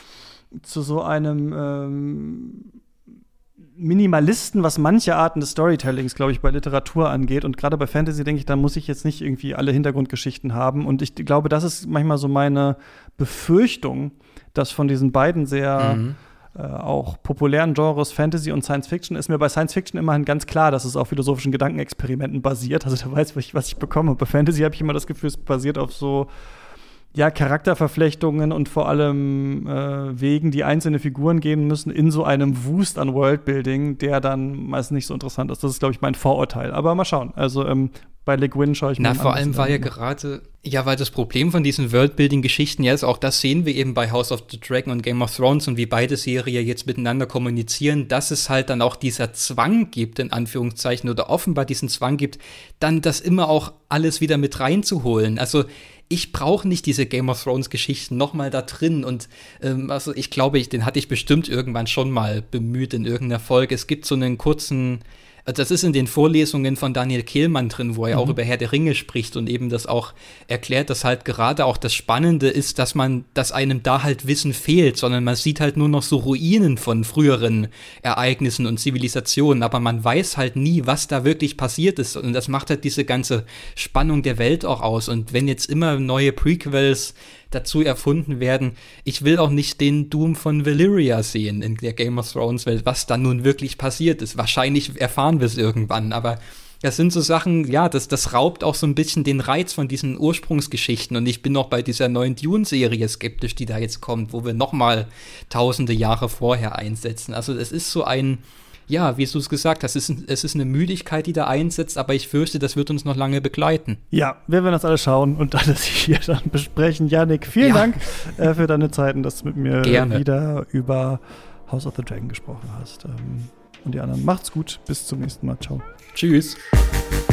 zu so einem ähm, Minimalisten, was manche Arten des Storytellings, glaube ich, bei Literatur angeht. Und gerade bei Fantasy denke ich, da muss ich jetzt nicht irgendwie alle Hintergrundgeschichten haben. Und ich glaube, das ist manchmal so meine Befürchtung, dass von diesen beiden sehr mhm. äh, auch populären Genres Fantasy und Science Fiction ist mir bei Science Fiction immerhin ganz klar, dass es auf philosophischen Gedankenexperimenten basiert. Also da weiß ich, was ich bekomme. Bei Fantasy habe ich immer das Gefühl, es basiert auf so ja, Charakterverflechtungen und vor allem äh, Wegen, die einzelne Figuren gehen müssen, in so einem Wust an Worldbuilding, der dann meist nicht so interessant ist. Das ist, glaube ich, mein Vorurteil. Aber mal schauen. Also ähm, bei Le Guin schaue ich mir Na, vor allem war ja gerade, ja, weil das Problem von diesen Worldbuilding-Geschichten ja ist, auch das sehen wir eben bei House of the Dragon und Game of Thrones und wie beide Serien jetzt miteinander kommunizieren, dass es halt dann auch dieser Zwang gibt, in Anführungszeichen, oder offenbar diesen Zwang gibt, dann das immer auch alles wieder mit reinzuholen. Also ich brauche nicht diese Game of Thrones Geschichten noch mal da drin und ähm, also ich glaube, ich, den hatte ich bestimmt irgendwann schon mal bemüht in irgendeiner Folge. Es gibt so einen kurzen, das ist in den Vorlesungen von Daniel Kehlmann drin, wo er mhm. auch über Herr der Ringe spricht und eben das auch erklärt, dass halt gerade auch das Spannende ist, dass man, dass einem da halt Wissen fehlt, sondern man sieht halt nur noch so Ruinen von früheren Ereignissen und Zivilisationen, aber man weiß halt nie, was da wirklich passiert ist und das macht halt diese ganze Spannung der Welt auch aus und wenn jetzt immer neue Prequels dazu erfunden werden. Ich will auch nicht den Doom von Valyria sehen in der Game of Thrones Welt, was da nun wirklich passiert ist. Wahrscheinlich erfahren wir es irgendwann, aber das sind so Sachen, ja, das, das raubt auch so ein bisschen den Reiz von diesen Ursprungsgeschichten und ich bin auch bei dieser neuen Dune-Serie skeptisch, die da jetzt kommt, wo wir noch mal tausende Jahre vorher einsetzen. Also es ist so ein ja, wie du es gesagt hast, es ist, es ist eine Müdigkeit, die da einsetzt, aber ich fürchte, das wird uns noch lange begleiten. Ja, wir werden das alles schauen und alles hier dann besprechen. Yannick, vielen ja. Dank äh, für deine Zeit und dass du mit mir Gerne. wieder über House of the Dragon gesprochen hast. Ähm, und die anderen, macht's gut, bis zum nächsten Mal. Ciao. Tschüss.